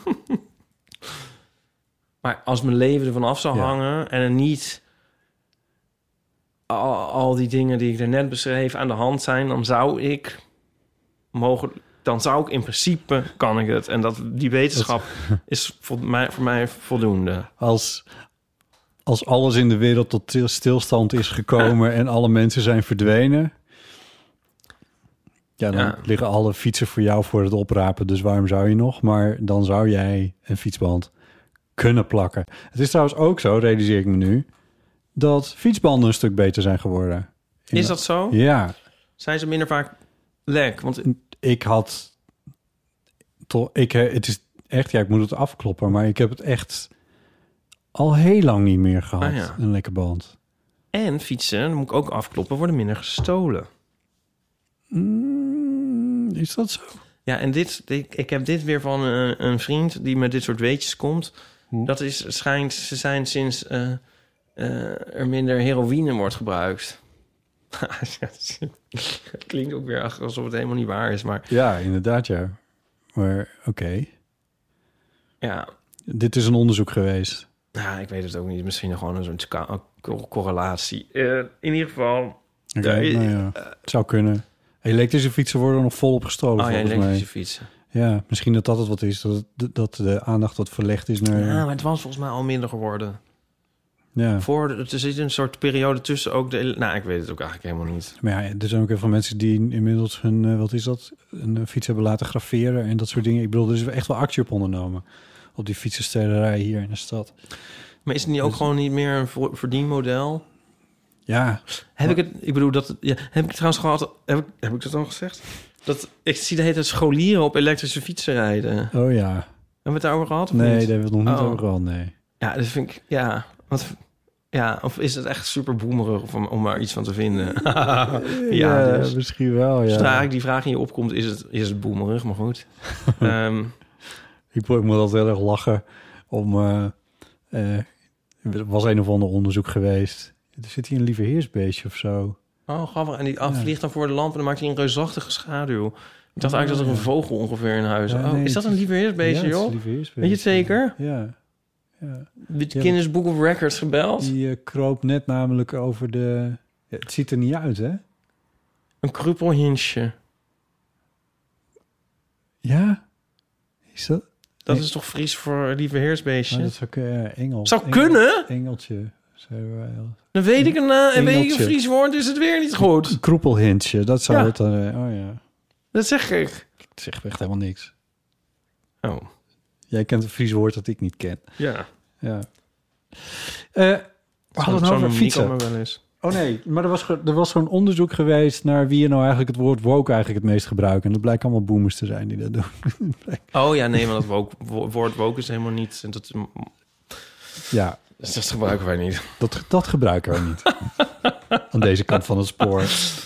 Maar als mijn leven ervan af zou hangen... en er niet... Al die dingen die ik daarnet beschreef aan de hand zijn... dan zou ik in principe kan ik het. En die wetenschap is voor mij voldoende. Als alles in de wereld tot stilstand is gekomen... en alle mensen zijn verdwenen... ja, dan liggen alle fietsen voor jou voor het oprapen. Dus waarom zou je nog? Maar dan zou jij een fietsband kunnen plakken. Het is trouwens ook zo, realiseer ik me nu... dat fietsbanden een stuk beter zijn geworden. Is dat zo? Ja. Zijn ze minder vaak lek? Want ik had toch... het is echt... Ja, ik moet het afkloppen... maar ik heb het echt al heel lang niet meer gehad. Een lekke band. En fietsen, dan moet ik ook afkloppen... worden minder gestolen. Is dat zo? Ja, en ik heb dit weer van een vriend... die met dit soort weetjes komt. Dat schijnt... Ze zijn sinds... er minder heroïne wordt gebruikt. Klinkt ook weer alsof het helemaal niet waar is, maar... Ja, inderdaad, ja. Maar oké. Ja. Dit is een onderzoek geweest. Nou, ik weet het ook niet. Misschien gewoon een soort correlatie. In ieder geval... het zou kunnen. Elektrische fietsen worden nog volop gestolen, volgens mij. Elektrische fietsen. Ja, misschien dat het wat is. Dat de aandacht wat verlegd is naar... Ja, maar het was volgens mij al minder geworden. Ja. Er zit een soort periode tussen ook de... Nou, ik weet het ook eigenlijk helemaal niet. Maar ja, er zijn ook heel veel mensen die inmiddels hun... een fiets hebben laten graveren en dat soort dingen. Ik bedoel, er is echt wel actie op ondernomen. Op die fietsenstelerij hier in de stad. Maar is het niet ook gewoon niet meer een verdienmodel? Ja. Heb ik het trouwens gehad... Heb ik dat al gezegd? Ik zie de hele tijd scholieren op elektrische fietsen rijden. Oh ja. Hebben we het daarover gehad? Of nee, niet? daar hebben we het nog niet over gehad, nee. Ja, dat vind ik... Ja, of is het echt super boemerig om maar iets van te vinden? Dus. Misschien wel, ja. Zodra die vraag in je opkomt, is het boemerig, maar goed. Ik moet altijd heel erg lachen er was een of ander onderzoek geweest. Er zit hier een lieve heersbeestje of zo. Oh, grappig. En die vliegt dan voor de lamp en dan maakt hij een reusachtige schaduw. Ik dacht eigenlijk dat er een vogel ongeveer in huis. Is dat een lieve heersbeestje, joh? Weet je het zeker? Ja. De Guinness Book of Records gebeld? Die kroop net namelijk over de... Ja, het ziet er niet uit, hè? Een kruppelhinsje. Ja? Is dat... Dat is toch Fries voor lieve heersbeestje? Maar dat zou Engels. Zou kunnen? Engeltje. Dan weet ik een Fries woord, is het weer niet goed. Een kroepelhintje, dat zou het dan... oh ja. Dat zeg ik. Ik zeg echt helemaal niks. Oh. Jij kent een Fries woord dat ik niet ken. Ja. We hadden het over fietsen. Wel eens. Oh nee, maar er was zo'n onderzoek geweest naar wie je nou eigenlijk het woord woke eigenlijk het meest gebruikt. En dat blijkt allemaal boomers te zijn die dat doen. Oh ja, nee, maar dat woord woke is helemaal niet... En dat, ja. Dus dat gebruiken wij niet. Dat gebruiken wij niet. Aan deze kant van het spoor.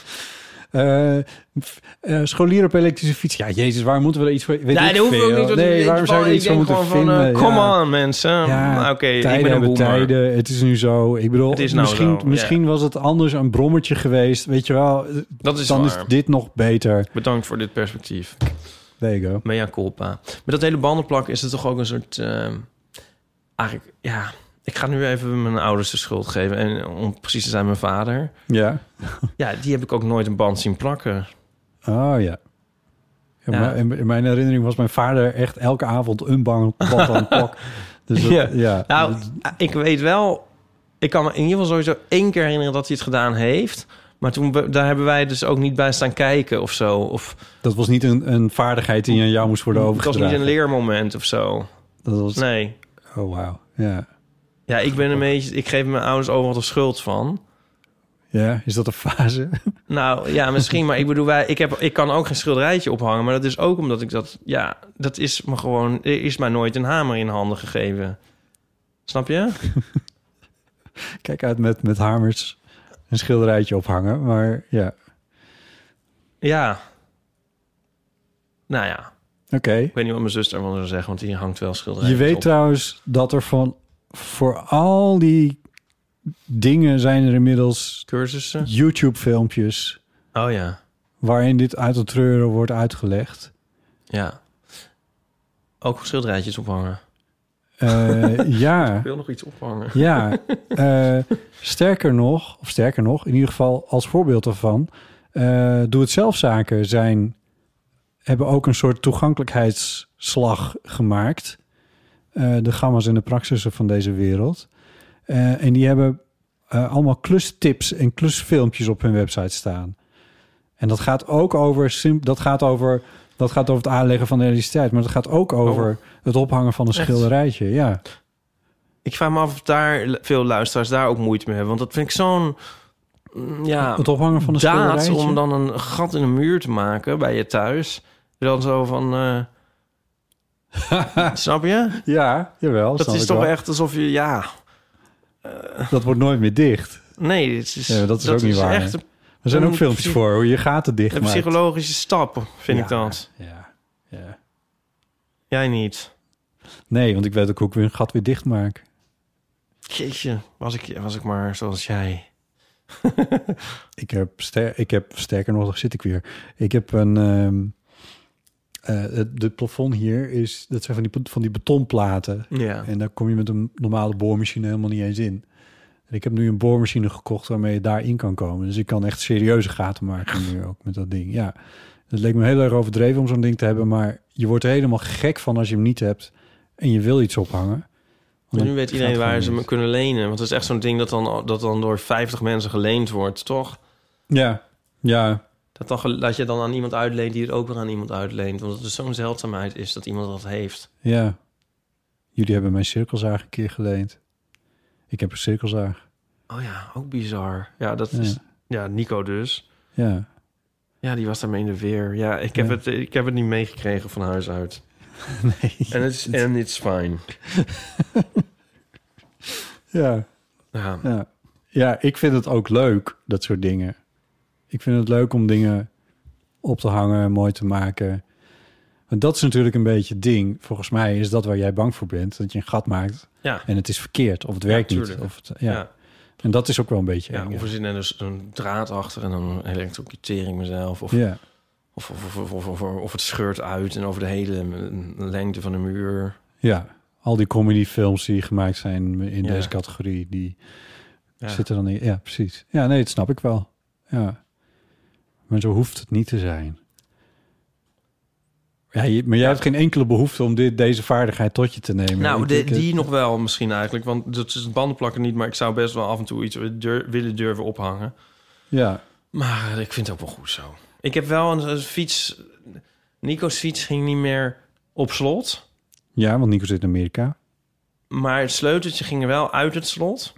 Scholieren op elektrische fiets. Ja, jezus, waar moeten we er iets voor... Nee, dat hoeft ook niet. Nee, waarom zou je er iets van moeten vinden? Come on, mensen. Ja, oké, ik ben een boomer. Tijden, het is nu zo. Ik bedoel, misschien was het anders een brommertje geweest. Weet je wel, dat is dan waar. Is dit nog beter. Bedankt voor dit perspectief. There you go. Mea culpa. Met dat hele bandenplak is het toch ook een soort... eigenlijk, ja... Ik ga nu even mijn ouders de schuld geven. En om precies te zijn, mijn vader. Ja. Ja, die heb ik ook nooit een band zien plakken. Oh ja. Maar in mijn herinnering was mijn vader echt elke avond een band aan het plakken. Dus ja. Nou, ik weet wel... Ik kan me in ieder geval sowieso 1 keer herinneren dat hij het gedaan heeft. Maar daar hebben wij dus ook niet bij staan kijken of zo. Of, dat was niet een vaardigheid die aan jou moest worden overgedragen. Het was niet een leermoment of zo. Dat was... Nee. Oh, wauw. Ja. Ja, ik ben een beetje... Ik geef mijn ouders overal de schuld van. Ja, is dat een fase? Nou, ja, misschien. Maar ik bedoel, ik kan ook geen schilderijtje ophangen. Maar dat is ook omdat ik dat... Ja, dat is me gewoon... Er is mij nooit een hamer in handen gegeven. Snap je? Kijk uit met hamers een schilderijtje ophangen. Maar ja. Ja. Nou ja. Oké. Ik weet niet wat mijn zus daarvan zou zeggen, want die hangt wel schilderijtjes Je weet op. trouwens dat er voor al die dingen zijn er inmiddels cursussen, YouTube-filmpjes. Oh ja. Waarin dit uit het treuren wordt uitgelegd. Ja. Ook schilderijtjes ophangen. Ja. Ik wil nog iets ophangen. Ja. Sterker nog, in ieder geval als voorbeeld daarvan, doe-het-zelf-zaken hebben ook een soort toegankelijkheidsslag gemaakt. De Gamma's en de Praxissen van deze wereld. En die hebben allemaal klustips en klusfilmpjes op hun website staan. En dat gaat ook over het aanleggen van de elektriciteit. Maar dat gaat ook over het ophangen van een schilderijtje. Ja. Ik vraag me af of daar veel luisteraars daar ook moeite mee hebben. Want dat vind ik zo'n... Ja, het ophangen van een schilderijtje. Om dan een gat in een muur te maken bij je thuis. Dan zo van... snap je? Ja, jawel. Dat is toch wel echt alsof je... Ja... dat wordt nooit meer dicht. Nee, het is, dat is ook niet waar. Echt er zijn ook filmpjes voor hoe je gaten dicht maakt. Een psychologische stap, vind ik dat. Ja. Jij niet? Nee, want ik weet ook hoe ik weer een gat weer dicht maak. Jeetje, was ik maar zoals jij. Ik heb sterker nog, daar zit ik weer. Ik heb een... de plafond hier dat zijn van die betonplaten. Ja. En daar kom je met een normale boormachine helemaal niet eens in. En ik heb nu een boormachine gekocht waarmee je daarin kan komen. Dus ik kan echt serieuze gaten maken nu ook met dat ding. Ja, het leek me heel erg overdreven om zo'n ding te hebben. Maar je wordt er helemaal gek van als je hem niet hebt en je wil iets ophangen. En nu weet iedereen waar ze me kunnen lenen. Want het is echt zo'n ding dat dan door 50 mensen geleend wordt, toch? Ja. Dat je dan aan iemand uitleent die het ook weer aan iemand uitleent. Want het is zo'n zeldzaamheid is dat iemand dat heeft. Ja. Jullie hebben mijn cirkelzaag een keer geleend. Ik heb een cirkelzaag. Oh ja, ook bizar. Ja, dat is... Ja, Nico dus. Ja. Ja, die was daarmee in de weer. Ja, ik heb het niet meegekregen van huis uit. Nee. En it's fine. Ja, ik vind het ook leuk, dat soort dingen. Ik vind het leuk om dingen op te hangen, mooi te maken. Want dat is natuurlijk een beetje het ding. Volgens mij is dat waar jij bang voor bent. Dat je een gat maakt en het is verkeerd. Of het werkt niet. Of het, En dat is ook wel een beetje eng. Of er zit dus een draad achter en dan elektrocuteer ik mezelf. Of het scheurt uit en over de hele lengte van de muur. Ja, al die comedyfilms die gemaakt zijn in deze categorie, die zitten dan in. Ja, precies. Ja, nee, dat snap ik wel. Ja. Maar zo hoeft het niet te zijn. Ja, maar jij hebt geen enkele behoefte om deze vaardigheid tot je te nemen. Nou, die nog wel misschien eigenlijk. Want dat is het bandenplakken niet, maar ik zou best wel af en toe iets willen durven ophangen. Ja. Maar ik vind het ook wel goed zo. Ik heb wel een fiets... Nico's fiets ging niet meer op slot. Ja, want Nico zit in Amerika. Maar het sleuteltje ging er wel uit het slot.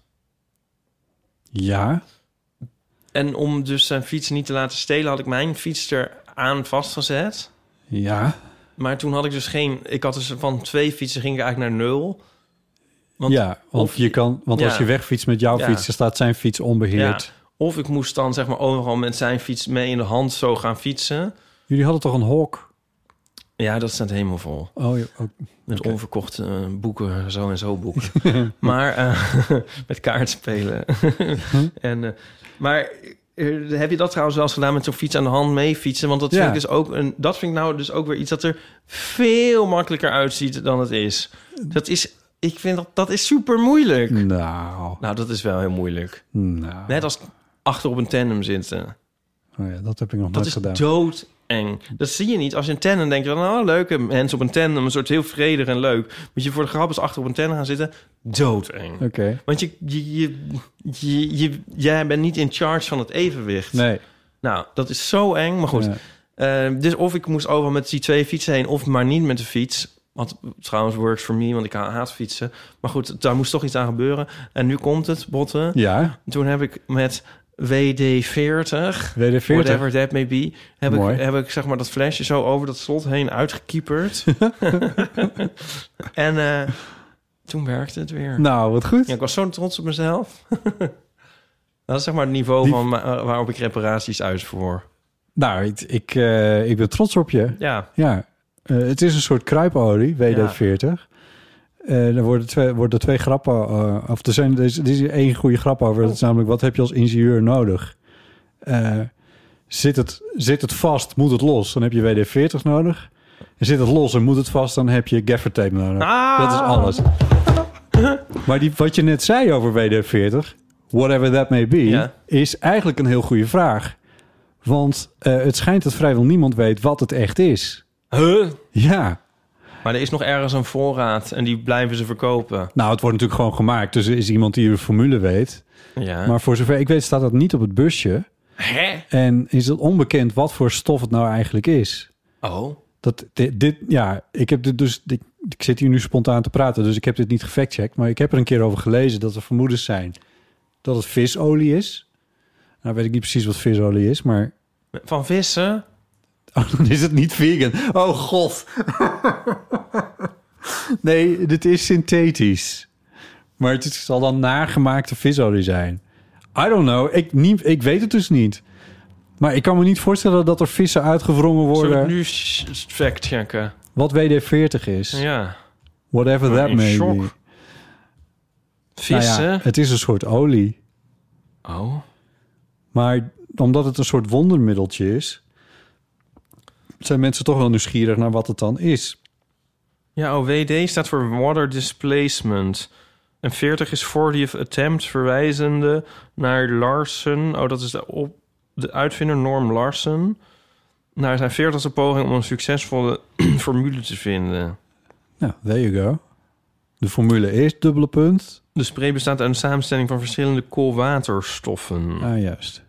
Ja. En om dus zijn fiets niet te laten stelen, had ik mijn fiets er aan vastgezet. Ja. Maar toen had ik dus ik had dus van 2 fietsen ging ik eigenlijk naar 0. Want je kan, als je wegfietst met jouw fiets, dan staat zijn fiets onbeheerd. Ja. Of ik moest dan zeg maar overal met zijn fiets mee in de hand zo gaan fietsen. Jullie hadden toch een hok? Ja, dat staat helemaal vol. Oh, ja, met onverkochte boeken, zo en zo boeken. Maar met kaartspelen. Maar heb je dat trouwens wel eens gedaan met zo'n fiets aan de hand mee fietsen? Want dat vind ik dus ook dat vind ik nou dus ook weer iets dat er veel makkelijker uitziet dan het is. Dat is Ik vind dat is super moeilijk. Nou, dat is wel heel moeilijk. Nou. Net als achter op een tandem zitten. Oh ja, dat heb ik nog nooit gedaan. Dat is doodeng. Dat zie je niet. Als je een tandem denkt, leuke mensen op een tandem, een soort heel vredig en leuk. Moet je voor de grap eens achter op een tandem gaan zitten, doodeng. Oké. Want jij bent niet in charge van het evenwicht. Nee. Nou, dat is zo eng. Maar goed. Ja. Dus of ik moest over met die 2 fietsen heen, of maar niet met de fiets. Wat trouwens works for me, want ik haat fietsen. Maar goed, daar moest toch iets aan gebeuren. En nu komt het, Botte. Ja. Toen heb ik met WD-40, whatever that may be, heb ik zeg maar dat flesje zo over dat slot heen uitgekieperd. En toen werkte het weer. Nou, wat goed. Ja, ik was zo trots op mezelf. Dat is zeg maar het niveau van waarop ik reparaties uitvoer. Nou, ik ben trots op je. Ja. Het is een soort kruipolie, WD-40. Er worden 2 grappen... of er is 1 goede grap over. Dat is namelijk, wat heb je als ingenieur nodig? Zit het vast, moet het los? Dan heb je WD-40 nodig. En zit het los en moet het vast, dan heb je gaffertape nodig. Dat is alles. Maar wat je net zei over WD-40... whatever that may be... is eigenlijk een heel goede vraag. Want het schijnt dat vrijwel niemand weet wat het echt is. Ja. Maar er is nog ergens een voorraad en die blijven ze verkopen. Nou, het wordt natuurlijk gewoon gemaakt. Dus er is iemand die de formule weet. Ja. Maar voor zover ik weet staat dat niet op het busje. Hè? En is het onbekend wat voor stof het nou eigenlijk is. Oh. Ik zit hier nu spontaan te praten, dus ik heb dit niet gefactcheckt. Maar ik heb er een keer over gelezen dat er vermoedens zijn dat het visolie is. Nou weet ik niet precies wat visolie is, maar... Van vissen? Oh, dan is het niet vegan. Oh, god. Nee, dit is synthetisch. Maar het zal dan nagemaakte visolie zijn. I don't know. Ik weet het dus niet. Maar ik kan me niet voorstellen dat er vissen uitgewrongen worden. Zullen we nu fact-checken? Wat WD-40 is. Ja. Whatever that may be. Vissen? Nou ja, het is een soort olie. Oh. Maar omdat het een soort wondermiddeltje is... zijn mensen toch wel nieuwsgierig naar wat het dan is. Ja, WD staat voor Water Displacement. En 40 is 40th Attempt, verwijzende naar Larsen. Oh, dat is de uitvinder Norm Larsen. Naar zijn 40ste poging om een succesvolle formule te vinden. Nou, there you go. De formule is dubbele punt. De spray bestaat uit een samenstelling van verschillende koolwaterstoffen. Ah, juist.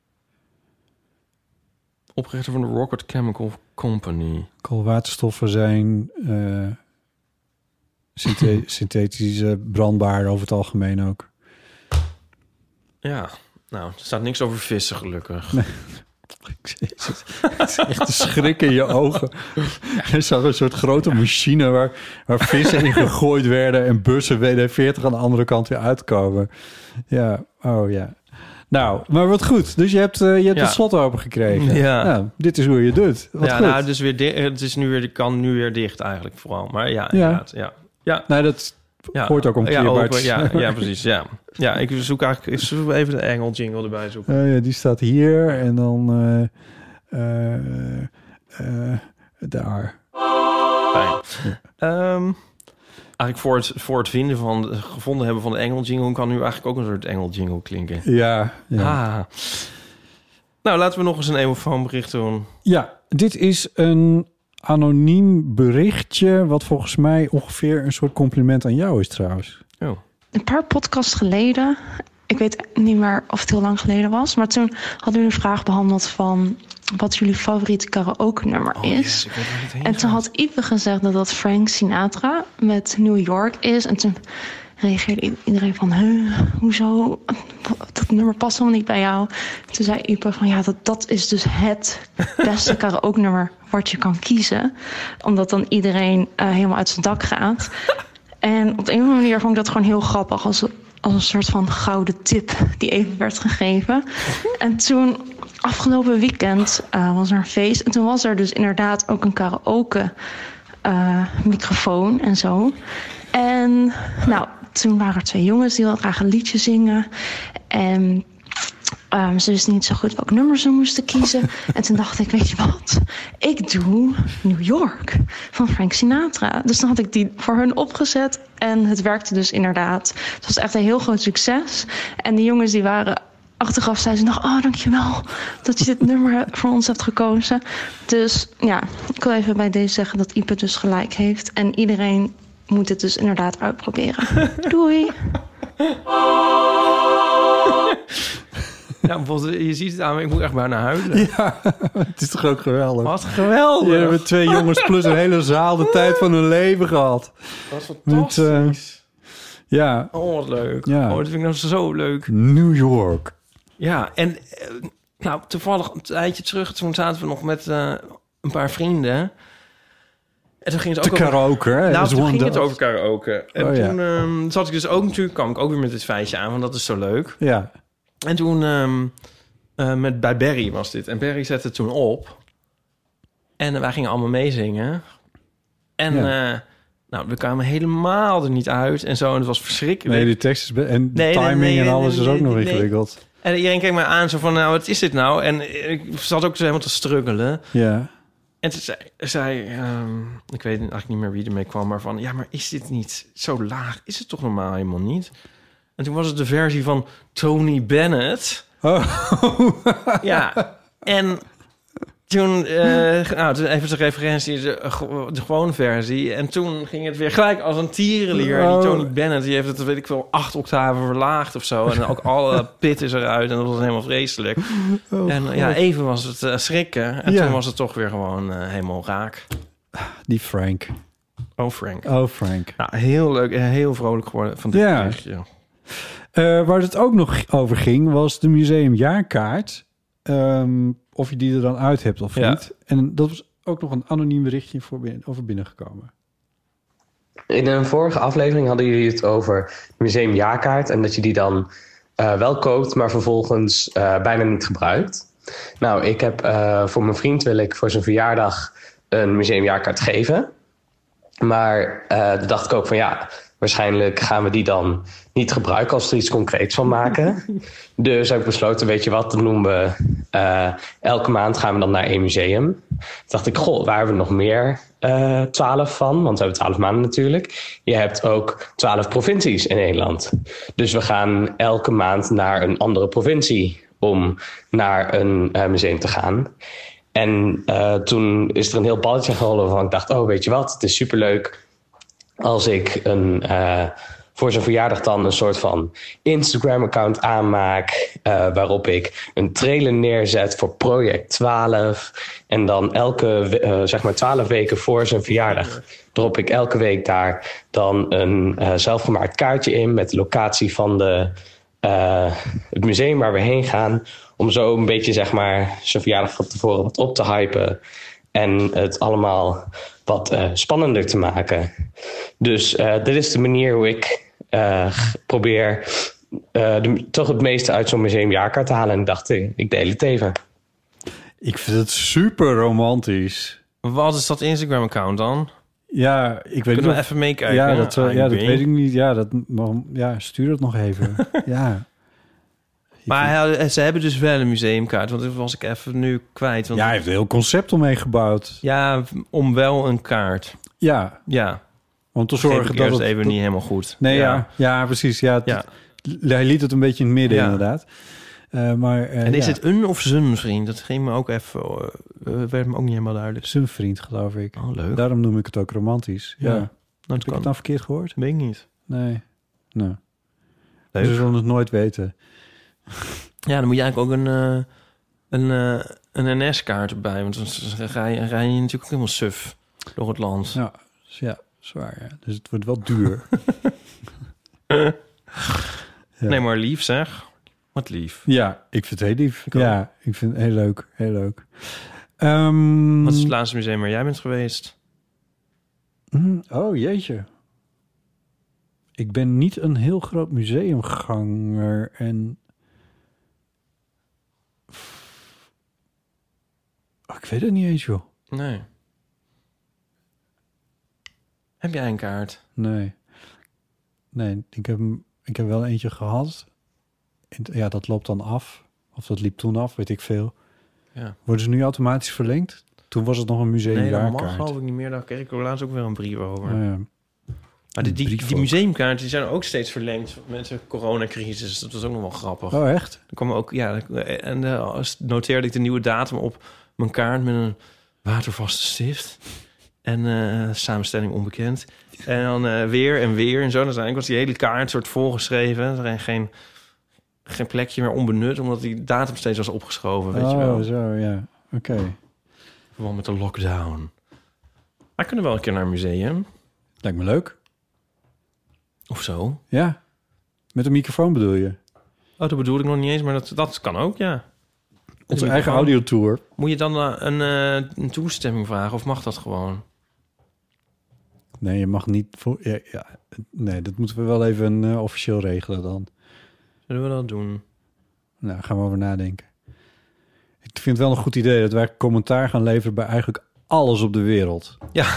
Oprichter van de Rocket Chemical Company. Koolwaterstoffen zijn synthetische brandbaar over het algemeen ook. Ja, nou, er staat niks over vissen gelukkig. Nee. Het is echt een schrik in je ogen. Er zag een soort grote machine waar vissen in gegooid werden en bussen WD-40 aan de andere kant weer uitkomen. Ja, oh ja. Nou, maar wat goed. Dus je hebt het slot open gekregen. Ja. Nou, dit is hoe je het doet. Wat goed. Nou, dus het is nu weer, kan nu weer dicht eigenlijk vooral. Maar ja, inderdaad. Ja. Nou, dat hoort ook om keerbaar. Ja, precies. Ja, ik zoek even de Engel jingle erbij zoeken. Ja, die staat hier en dan daar. Fijn. Eigenlijk voor het gevonden hebben van de Engel jingle kan nu eigenlijk ook een soort Engel jingle klinken. Ja. Nou, laten we nog eens een emofoonbericht doen. Ja, dit is een anoniem berichtje wat volgens mij ongeveer een soort compliment aan jou is trouwens. Oh. Een paar podcasts geleden, ik weet niet meer of het heel lang geleden was, maar toen hadden we een vraag behandeld van wat jullie favoriete karaoke nummer is. En toen had Ipe gezegd dat dat Frank Sinatra met New York is. En toen reageerde iedereen van, hoezo? Dat nummer past helemaal niet bij jou. Toen zei Ipe van, ja, dat is dus het beste karaoke nummer wat je kan kiezen. Omdat dan iedereen helemaal uit zijn dak gaat. En op de een of andere manier vond ik dat gewoon heel grappig. Als een soort van gouden tip die even werd gegeven. En toen, afgelopen weekend, was er een feest. En toen was er dus inderdaad ook een karaoke microfoon en zo. En nou, toen waren er 2 jongens die wilden graag een liedje zingen. En Ze wisten niet zo goed welk nummer ze moesten kiezen. En toen dacht ik, weet je wat? Ik doe New York van Frank Sinatra. Dus dan had ik die voor hun opgezet. En het werkte dus inderdaad. Het was echt een heel groot succes. En die jongens die waren... Achteraf zeiden ze nog, dankjewel dat je dit nummer voor ons hebt gekozen. Dus ja, ik wil even bij deze zeggen dat Ipe dus gelijk heeft. En iedereen moet het dus inderdaad uitproberen. Doei! Ja, je ziet het aan me, ik moet echt bijna huilen. Ja, het is toch ook geweldig? Wat geweldig! Je hebben 2 jongens plus een hele zaal de tijd van hun leven gehad. Dat is fantastisch. Ja. Oh, wat leuk. Ja. Oh, dat vind ik nou zo leuk. New York. Ja, en toevallig een tijdje terug... toen zaten we nog met een paar vrienden... En toen ging het ook karaoke, hè? Nou, toen ging het over karaoke. En toen ja. zat ik dus ook natuurlijk... kwam ik ook weer met dit feitje aan, want dat is zo leuk. Ja. En toen bij Barry was dit. En Barry zette het toen op. En wij gingen allemaal meezingen. En we kwamen helemaal er niet uit. En zo, en het was verschrikkelijk. Nee, die tekst is... En timing en alles is ook nog ingewikkeld. En iedereen keek mij aan zo van, nou, wat is dit nou? En ik zat ook zo helemaal te struggelen. Ja. En toen zei ik weet eigenlijk niet meer wie ermee kwam, maar van, ja, maar is dit niet zo laag? Is het toch normaal helemaal niet? En toen was het de versie van Tony Bennett. Oh. Ja, en toen, even de referentie, de gewone versie. En toen ging het weer gelijk als een tierenlier. Die Tony Bennett, die heeft het, weet ik wel, 8 octaven verlaagd of zo. En ook alle pit is eruit en dat was helemaal vreselijk. Even was het schrikken. En toen was het toch weer gewoon helemaal raak. Die Frank. Oh, Frank. Nou, heel leuk en heel vrolijk geworden van dit berichtje. Waar het ook nog over ging, was de museumjaarkaart. Of je die er dan uit hebt of niet. En dat was ook nog een anoniem berichtje over binnengekomen. In een vorige aflevering hadden jullie het over museumjaarkaart. En dat je die dan wel koopt, maar vervolgens bijna niet gebruikt. Nou, ik heb voor mijn vriend wil ik voor zijn verjaardag een museumjaarkaart geven. Maar daar dacht ik ook van waarschijnlijk gaan we die dan niet gebruiken als we er iets concreets van maken. Dus heb ik besloten, weet je wat, dan noemen we elke maand gaan we dan naar 1 museum. Toen dacht ik, waar hebben we nog meer 12 van? Want we hebben 12 maanden natuurlijk. Je hebt ook 12 provincies in Nederland. Dus we gaan elke maand naar een andere provincie om naar een museum te gaan. En toen is er een heel balletje geholpen waarvan ik dacht, weet je wat, het is superleuk als ik voor zijn verjaardag dan een soort van Instagram-account aanmaak, waarop ik een trailer neerzet voor project 12. En dan elke, 12 weken voor zijn verjaardag drop ik elke week daar dan een zelfgemaakt kaartje in met de locatie van het museum waar we heen gaan. Om zo een beetje zijn verjaardag van tevoren wat op te hypen. En het allemaal wat spannender te maken. Dus dit is de manier hoe ik probeer toch het meeste uit zo'n museumjaarkaart te halen. En dacht, ik deel het even. Ik vind het super romantisch. Wat is dat Instagram-account dan? Ja, ik weet niet. Kunnen we even meekijken? Ja, dat weet ik niet. Ja, stuur dat nog even. Ja. Maar ze hebben dus wel een museumkaart, want dat was ik even nu kwijt. Want hij heeft een heel concept omheen gebouwd. Ja, om wel een kaart. Ja. Om te zorgen dat het even niet helemaal goed. Nee, ja precies. Ja, hij liet het een beetje in het midden inderdaad. En is het een of zijn vriend? Dat ging me ook even, werd me ook niet helemaal duidelijk. Zijn vriend, geloof ik. Oh, leuk. Daarom noem ik het ook romantisch. Ja. Nou, heb ik het nou verkeerd gehoord? Weet ik niet. Nee. Nou. Leuk. Ze zullen het nooit weten. Ja, dan moet je eigenlijk ook een NS-kaart erbij. Want dan rij je natuurlijk ook helemaal suf door het land. Ja, zwaar. Ja. Dus het wordt wel duur. Nee, maar lief zeg. Wat lief. Ja, ik vind het heel lief. Ik vind het heel leuk. Heel leuk. Wat is het laatste museum waar jij bent geweest? Oh, jeetje. Ik ben niet een heel groot museumganger en... ik weet het niet eens, joh. Nee. Heb jij een kaart? Nee, ik heb wel eentje gehad. Ja, dat loopt dan af. Of dat liep toen af, weet ik veel. Ja. Worden ze nu automatisch verlengd? Toen was het nog een museumjaarkaart. Nee, dat mag geloof ik niet meer. Daar kreeg ik laatst ook weer een brief over. Ja. Maar die museumkaarten die zijn ook steeds verlengd met de coronacrisis. Dat was ook nog wel grappig. Oh, echt? Er kwam ook, noteerde ik de nieuwe datum op mijn kaart met een watervaste stift. En samenstelling onbekend. En dan weer en weer en zo. Dan uiteindelijk was die hele kaart soort volgeschreven. Er was geen plekje meer onbenut, omdat die datum steeds was opgeschoven. Weet je wel. Oh, zo, ja. Oké. Gewoon met de lockdown. Maar kunnen wel een keer naar een museum. Lijkt me leuk. Of zo. Ja. Met een microfoon bedoel je? Oh, dat bedoel ik nog niet eens, maar dat kan ook, ja. Onze eigen audiotour. Moet je dan een toestemming vragen of mag dat gewoon? Nee, je mag niet... nee, dat moeten we wel even officieel regelen dan. Zullen we dat doen? Nou, gaan we over nadenken. Ik vind het wel een goed idee dat wij commentaar gaan leveren bij eigenlijk alles op de wereld. Ja,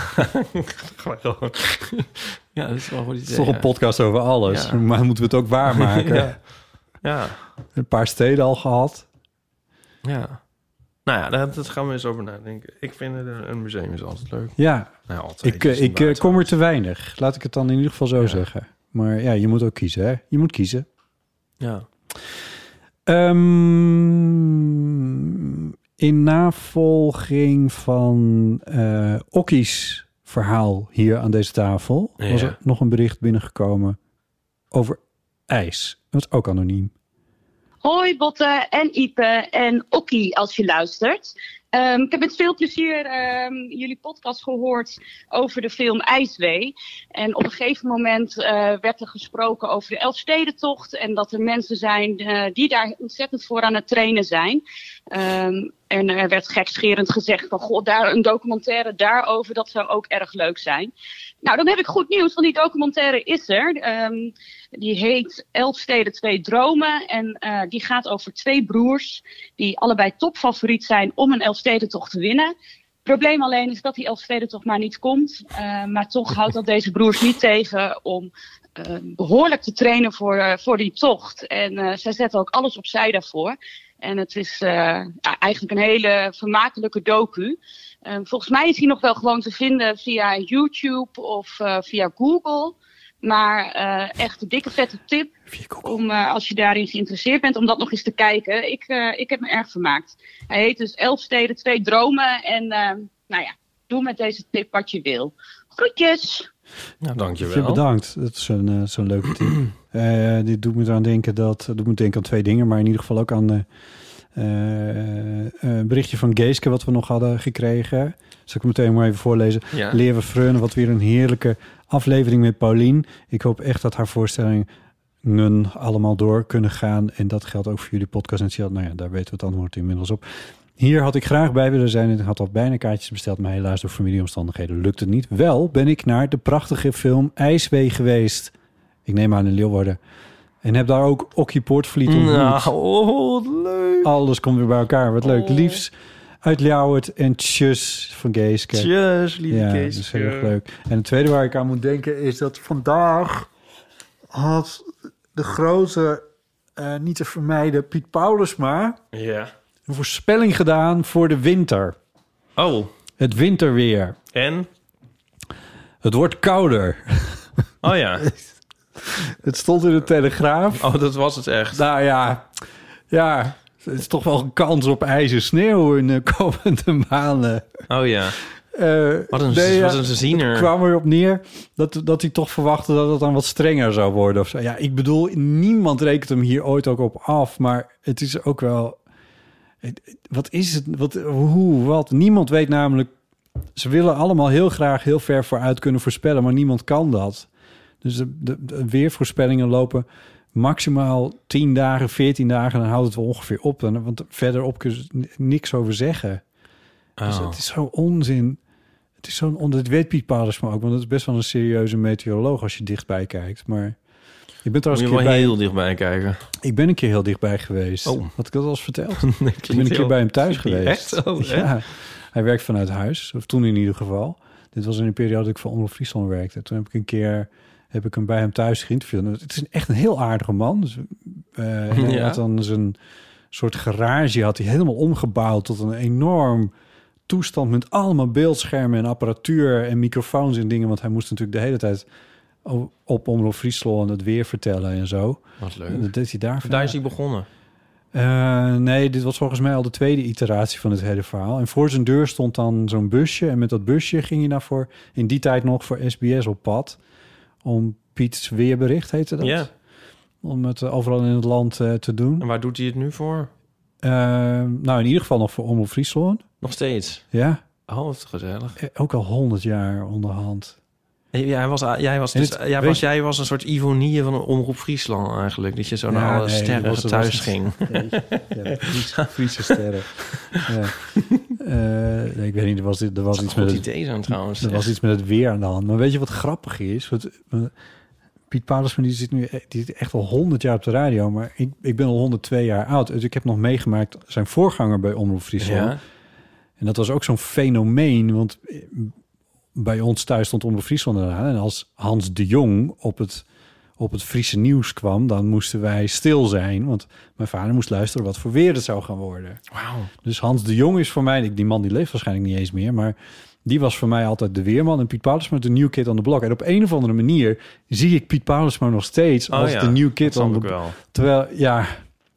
ja, dat is wel een goed idee. Het is toch een podcast over alles, ja. maar moeten we het ook waarmaken? Ja. Een paar steden al gehad. Ja. Nou ja, dat gaan we eens over nadenken. Ik vind een museum is altijd leuk. Ja, nou, altijd. Ik kom er te weinig. Laat ik het dan in ieder geval zo zeggen. Maar ja, je moet ook kiezen, hè? Je moet kiezen. Ja. In navolging van Okkie's verhaal hier aan deze tafel... was er nog een bericht binnengekomen over ijs. Dat is ook anoniem. Hoi Botte en Ipe en Okkie als je luistert. Ik heb met veel plezier jullie podcast gehoord over de film IJswee. En op een gegeven moment werd er gesproken over de Elfstedentocht. En dat er mensen zijn die daar ontzettend voor aan het trainen zijn. En er werd gekscherend gezegd van goh, daar een documentaire daarover, dat zou ook erg leuk zijn. Nou, dan heb ik goed nieuws, want die documentaire is er. Die heet Elfsteden 2 Dromen. En die gaat over 2 broers die allebei topfavoriet zijn om een Elfstedentocht te winnen. Het probleem alleen is dat die Elfstedentocht maar niet komt. Maar toch houdt dat deze broers niet tegen om behoorlijk te trainen voor die tocht. En zij zetten ook alles opzij daarvoor. En het is eigenlijk een hele vermakelijke docu. Volgens mij is hij nog wel gewoon te vinden via YouTube of via Google. Maar echt een dikke vette tip om als je daarin geïnteresseerd bent om dat nog eens te kijken. Ik heb me erg vermaakt. Hij heet dus Elfsteden 2 Dromen. En nou ja, doe met deze tip wat je wil. Groetjes! Nou, dankjewel. Bedankt. Dat is zo'n leuke tip. Dit doet me eraan denken aan 2 dingen, maar in ieder geval ook aan een berichtje van Geeske wat we nog hadden gekregen. Zal ik meteen maar even voorlezen. Ja. Leer we Freun, wat weer een heerlijke aflevering met Paulien. Ik hoop echt dat haar voorstellingen allemaal door kunnen gaan. En dat geldt ook voor jullie podcast. En nou ja, daar weten we het antwoord inmiddels op. Hier had ik graag bij willen zijn. Ik had al bijna kaartjes besteld, maar helaas door familieomstandigheden lukt het niet. Wel ben ik naar de prachtige film IJswee geweest. Ik neem aan in Leeuwarden. En heb daar ook Okkie Poortvliet ontmoet. Nou, wat leuk. Alles komt weer bij elkaar. Wat leuk. Liefs uit Ljouwert en tjus van Geeske. Tjus, lieve Geeske. Dat is heel erg leuk. En het tweede waar ik aan moet denken is dat vandaag had de grote, niet te vermijden, Piet Paulusma een voorspelling gedaan voor de winter. Oh. Het winterweer. En? Het wordt kouder. Oh ja. Het stond in de Telegraaf. Oh, dat was het echt. Nou ja, het is toch wel een kans op ijs en sneeuw in de komende maanden. Oh ja. Wat een ziener. Het kwam erop neer dat hij toch verwachtte dat het dan wat strenger zou worden. Of zo. Ja, ik bedoel, niemand rekent hem hier ooit ook op af. Maar het is ook wel... Wat is het? Wat? Niemand weet namelijk... Ze willen allemaal heel graag heel ver vooruit kunnen voorspellen, maar niemand kan dat. Dus de weervoorspellingen lopen maximaal 10 dagen, 14 dagen... dan houdt het wel ongeveer op. Want verderop kun je niks over zeggen. Oh. Dus het is zo onzin. Het is zo'n dat weet Piet Paulusma ook, want het is best wel een serieuze meteoroloog als je dichtbij kijkt. Maar je bent trouwens moet je wel heel dichtbij kijken. Ik ben een keer heel dichtbij geweest. Oh. Had ik dat al eens verteld? Nee, ik ben een keer bij hem thuis geweest. Echt? Oh, ja. Hij werkt vanuit huis, of toen in ieder geval. Dit was in een periode dat ik voor Omroep Friesland werkte. Toen heb ik hem bij hem thuis geïnterviewd. Het is echt een heel aardige man. Dus, hij had dan soort garage had hij helemaal omgebouwd tot een enorm toestand met allemaal beeldschermen en apparatuur en microfoons en dingen. Want hij moest natuurlijk de hele tijd op Omroep Friesland het weer vertellen en zo. Wat leuk. En dat deed hij daar is hij begonnen. Nee, dit was volgens mij al de tweede iteratie van het hele verhaal. En voor zijn deur stond dan zo'n busje. En met dat busje ging hij nou in die tijd nog voor SBS op pad. Om Piet's weerbericht, heette dat. Ja. Om het overal in het land te doen. En waar doet hij het nu voor? Nou, in ieder geval nog voor Omroep Friesland. Nog steeds? Ja. Oh, wat gezellig. Ook al 100 jaar onderhand. Jij was een soort Ivonie van Omroep Friesland eigenlijk. Dat je zo naar alle sterren thuis ging. Friese sterren. Ik weet niet, er was iets met idee aan trouwens. Er was iets met het weer aan de hand. Maar weet je wat grappig is? Piet Paulusma die zit echt al 100 jaar op de radio. Maar ik ben al 102 jaar oud. Dus ik heb nog meegemaakt zijn voorganger bij Omroep Friesland. Ja. En dat was ook zo'n fenomeen. Want bij ons thuis stond Omroep Friesland eraan. En als Hans de Jong op het Friese nieuws kwam, dan moesten wij stil zijn. Want mijn vader moest luisteren wat voor weer het zou gaan worden. Wauw. Dus Hans de Jong is voor mij, die man die leeft waarschijnlijk niet eens meer, maar die was voor mij altijd de weerman. En Piet Paulusma de new kid on the block. En op een of andere manier zie ik Piet Paulusma nog steeds als de new kid on the block. Terwijl, ja.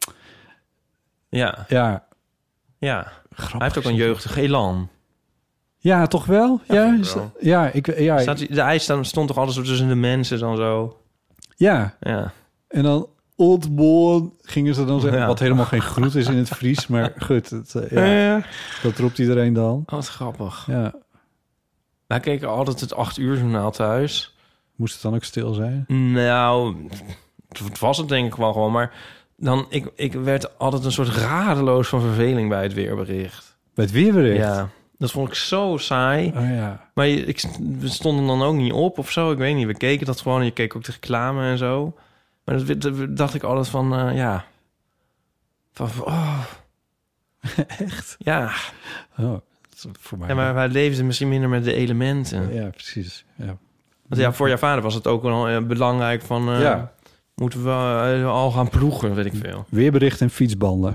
Hij heeft ook een jeugdig elan. Ja, toch wel? Ja. De ijs stond toch altijd zo tussen de mensen dan zo. Ja. En dan Oldborn gingen ze dan zeggen, wat helemaal geen groet is in het Fries, maar goed, dat roept iedereen dan. Oh, wat grappig. Ja. Wij keken altijd het 8 uur journaal thuis. Moest het dan ook stil zijn? Nou, het was het denk ik wel gewoon, maar dan ik werd altijd een soort radeloos van verveling bij het weerbericht. Bij het weerbericht? Ja. Dat vond ik zo saai. Oh ja. Maar we stonden dan ook niet op of zo. Ik weet niet. We keken dat gewoon. En je keek ook de reclame en zo. Maar dat dacht ik altijd van, Echt? Ja. Oh, voor mij. Ja, maar wij leefden misschien minder met de elementen. Ja, precies. Ja. Want voor jouw vader was het ook wel belangrijk van... moeten we al gaan ploegen, weet ik veel. Weerbericht en fietsbanden.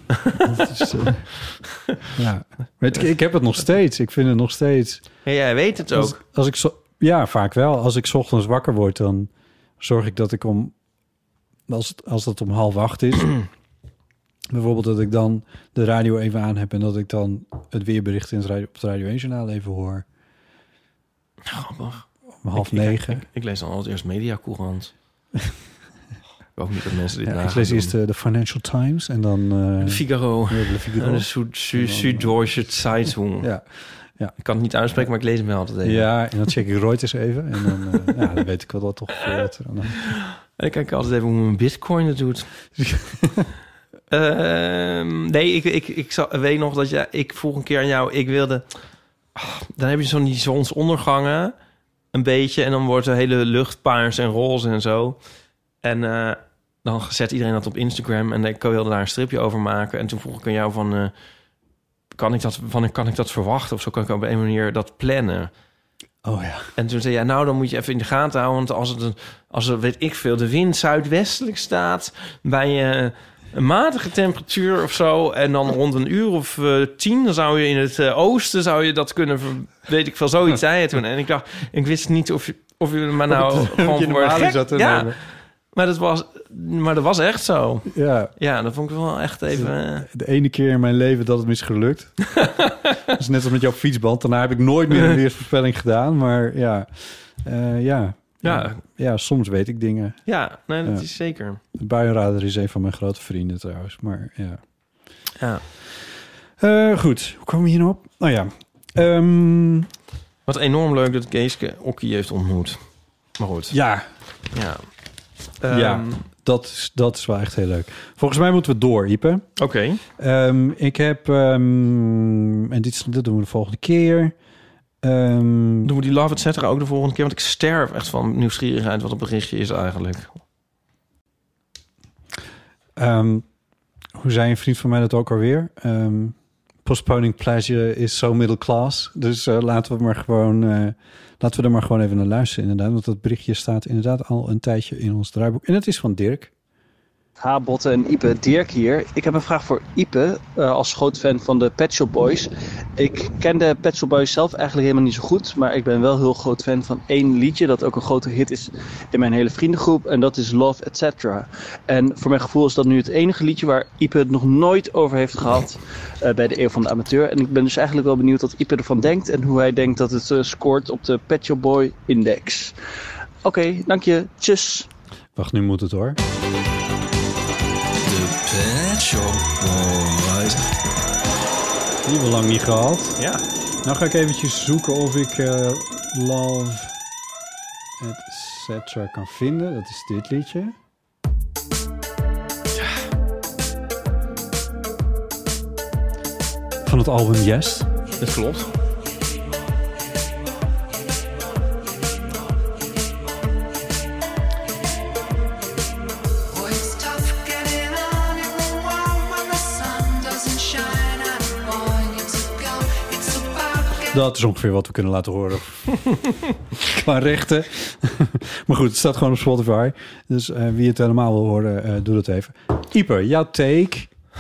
Ik heb het nog steeds. Ik vind het nog steeds. Ja, jij weet het ook. Als ik vaak wel. Als ik 's ochtends wakker word, dan zorg ik dat ik als het om 7:30 is, bijvoorbeeld dat ik dan de radio even aan heb en dat ik dan het weerbericht op het Radio 1-journaal even hoor. Grappig. Om 8:30. Ik lees dan altijd eerst Mediacourant. Ik hoop niet dat mensen dit ik lees eerst de Financial Times en dan... de Figaro. De Figaro. En de Süddeutsche Zeitung. Ja. Ik kan het niet uitspreken, maar ik lees hem wel altijd even. Ja, en dan check ik Reuters even. En dan weet ik wel wat toch... En ik kijk altijd even hoe mijn Bitcoin het doet. Ik weet nog dat ik vroeg een keer aan jou... Ik wilde... dan heb je zo'n die zonsondergangen. Een beetje. En dan wordt de hele lucht paars en roze en zo. En dan zet iedereen dat op Instagram. En ik wilde daar een stripje over maken. En toen vroeg ik aan jou van... Kan ik dat verwachten? Of zo kan ik op een manier dat plannen? Oh ja. En toen zei jij, nou, dan moet je even in de gaten houden. Want als er weet ik veel, de wind zuidwestelijk staat... bij een matige temperatuur of zo... en dan rond een uur of 10... dan zou je in het oosten zou je dat kunnen... weet ik veel, zoiets zei je toen. En ik dacht, ik wist niet of je maar nou gewoon voor gek zat te nemen. Maar dat was echt zo. Ja, dat vond ik wel echt even... De ene keer in mijn leven dat het me is gelukt. Dat is net als met jouw fietsband. Daarna heb ik nooit meer een weersvoorspelling gedaan. Maar soms weet ik dingen. Ja, nee, dat is zeker. De buienradar is een van mijn grote vrienden trouwens. Maar ja. Goed, hoe komen we hier nou op? Nou ja. Wat enorm leuk dat Geeske Okkie heeft ontmoet. Maar goed. Ja, dat is wel echt heel leuk. Volgens mij moeten we door, Ipe. Oké. Ik heb... en dat doen we de volgende keer. Doen we die Love et cetera ook de volgende keer? Want ik sterf echt van nieuwsgierigheid wat een berichtje is eigenlijk. Hoe zei een vriend van mij dat ook alweer? Postponing pleasure is so middle class. Dus laten we er maar gewoon even naar luisteren inderdaad. Want dat berichtje staat inderdaad al een tijdje in ons draaiboek. En het is van Dirk. Ha, Botte en Ipe, Dirk hier. Ik heb een vraag voor Ipe, als groot fan van de Pet Shop Boys. Ik ken de Pet Shop Boys zelf eigenlijk helemaal niet zo goed, maar ik ben wel heel groot fan van één liedje dat ook een grote hit is in mijn hele vriendengroep en dat is Love Etc. En voor mijn gevoel is dat nu het enige liedje waar Ipe het nog nooit over heeft gehad bij de Eeuw van de Amateur. En ik ben dus eigenlijk wel benieuwd wat Ipe ervan denkt en hoe hij denkt dat het scoort op de Pet Shop Boy Index. Oké, dank je. Tjus. Wacht, nu moet het hoor. Pet Shop Boys. Die hebben we lang niet gehad. Ja. Nou ga ik eventjes zoeken of ik Love Etc. kan vinden. Dat is dit liedje. Van het album Yes. Dat klopt. Dat is ongeveer wat we kunnen laten horen. Qua rechten. Maar goed, het staat gewoon op Spotify. Dus wie het helemaal wil horen, doe dat even. Ieper, jouw take?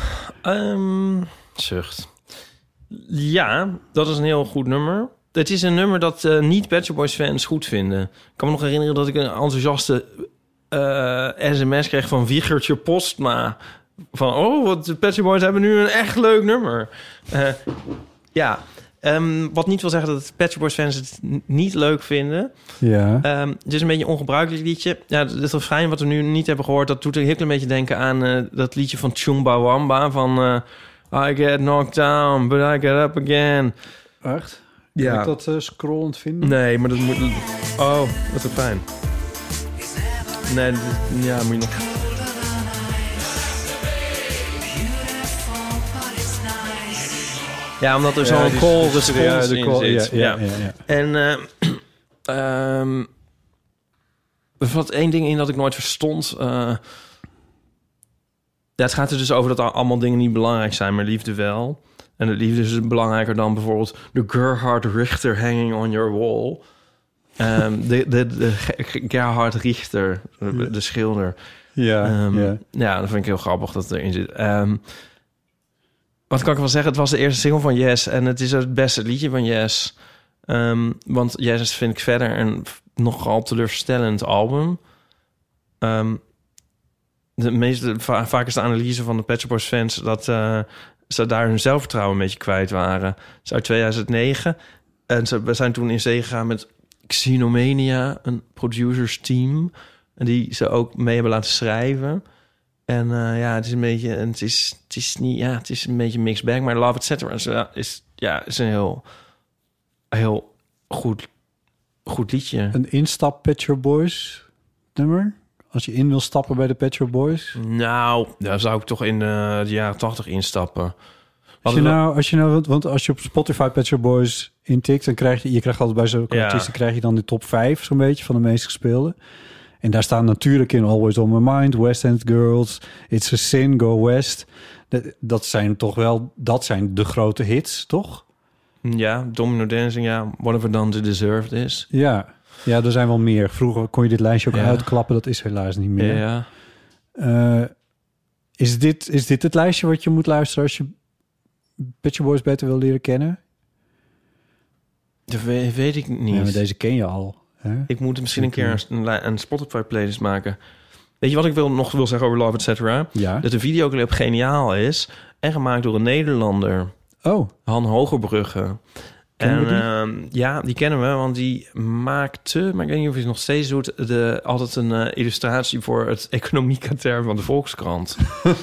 Zucht. Ja, dat is een heel goed nummer. Het is een nummer dat niet Pet Shop Boys fans goed vinden. Ik kan me nog herinneren dat ik een enthousiaste sms kreeg van Wiegertje Postma. Van, wat de Pet Shop Boys hebben nu een echt leuk nummer. Ja. Wat niet wil zeggen dat Pet Shop Boys fans het niet leuk vinden. Ja. Het is een beetje een ongebruikelijk liedje. Ja, het refrein wat we nu niet hebben gehoord, dat doet een heel klein beetje denken aan dat liedje van Chumbawamba van I get knocked down, but I get up again. Echt? Ja. Kan ik dat scrollend vinden? Nee, maar dat moet... Oh, wat is fijn. Nee, ja, moet je nog... Ja, omdat er zo'n call response in zit. Ja. En er valt één ding in dat ik nooit verstond. Het gaat er dus over dat allemaal dingen niet belangrijk zijn, maar liefde wel. En de liefde is belangrijker dan bijvoorbeeld de Gerhard Richter hanging on your wall. De Gerhard Richter, de schilder. Ja, ja, dat vind ik heel grappig dat het erin zit. Wat kan ik wel zeggen? Het was de eerste single van Yes. En het is het beste liedje van Yes. Want Yes vind ik verder een nogal teleurstellend album. Vaak is de analyse van de Pet Shop Boys fans dat ze daar hun zelfvertrouwen een beetje kwijt waren. Het is uit 2009. En we zijn toen in zee gegaan met Xenomania, een producers team. En die ze ook mee hebben laten schrijven. En het is een beetje, het is niet, ja, het is een beetje mixed bag, maar Love Etc. is een heel goed liedje. Een instap Pet Shop Boys nummer? Als je in wil stappen bij de Pet Shop Boys? Nou, daar zou ik toch in de jaren 80 instappen. Als je op Spotify Pet Shop Boys intikt, dan krijg je krijgt altijd bij zo'n artiesten krijg je dan de top 5 zo'n beetje van de meest gespeelde. En daar staan natuurlijk in Always On My Mind, West End Girls, It's a Sin, Go West. Dat zijn toch wel, dat zijn de grote hits, toch? Ja, Domino Dancing, ja, Whatever Done to Deserve This. Ja, er zijn wel meer. Vroeger kon je dit lijstje ook uitklappen, dat is helaas niet meer. Ja. Is dit het lijstje wat je moet luisteren als je Pet Shop Boys beter wil leren kennen? Dat weet ik niet. Ja, maar deze ken je al. Hè? Ik moet misschien een keer een Spotify-playlist maken. Weet je wat ik nog wil zeggen over Love Etc.? Ja. Dat de videoclip geniaal is en gemaakt door een Nederlander. Oh. Han Hogerbrugge. Ja, die kennen we, want die maakte, maar ik weet niet of hij het nog steeds doet, altijd een illustratie voor het economiekatern van de Volkskrant.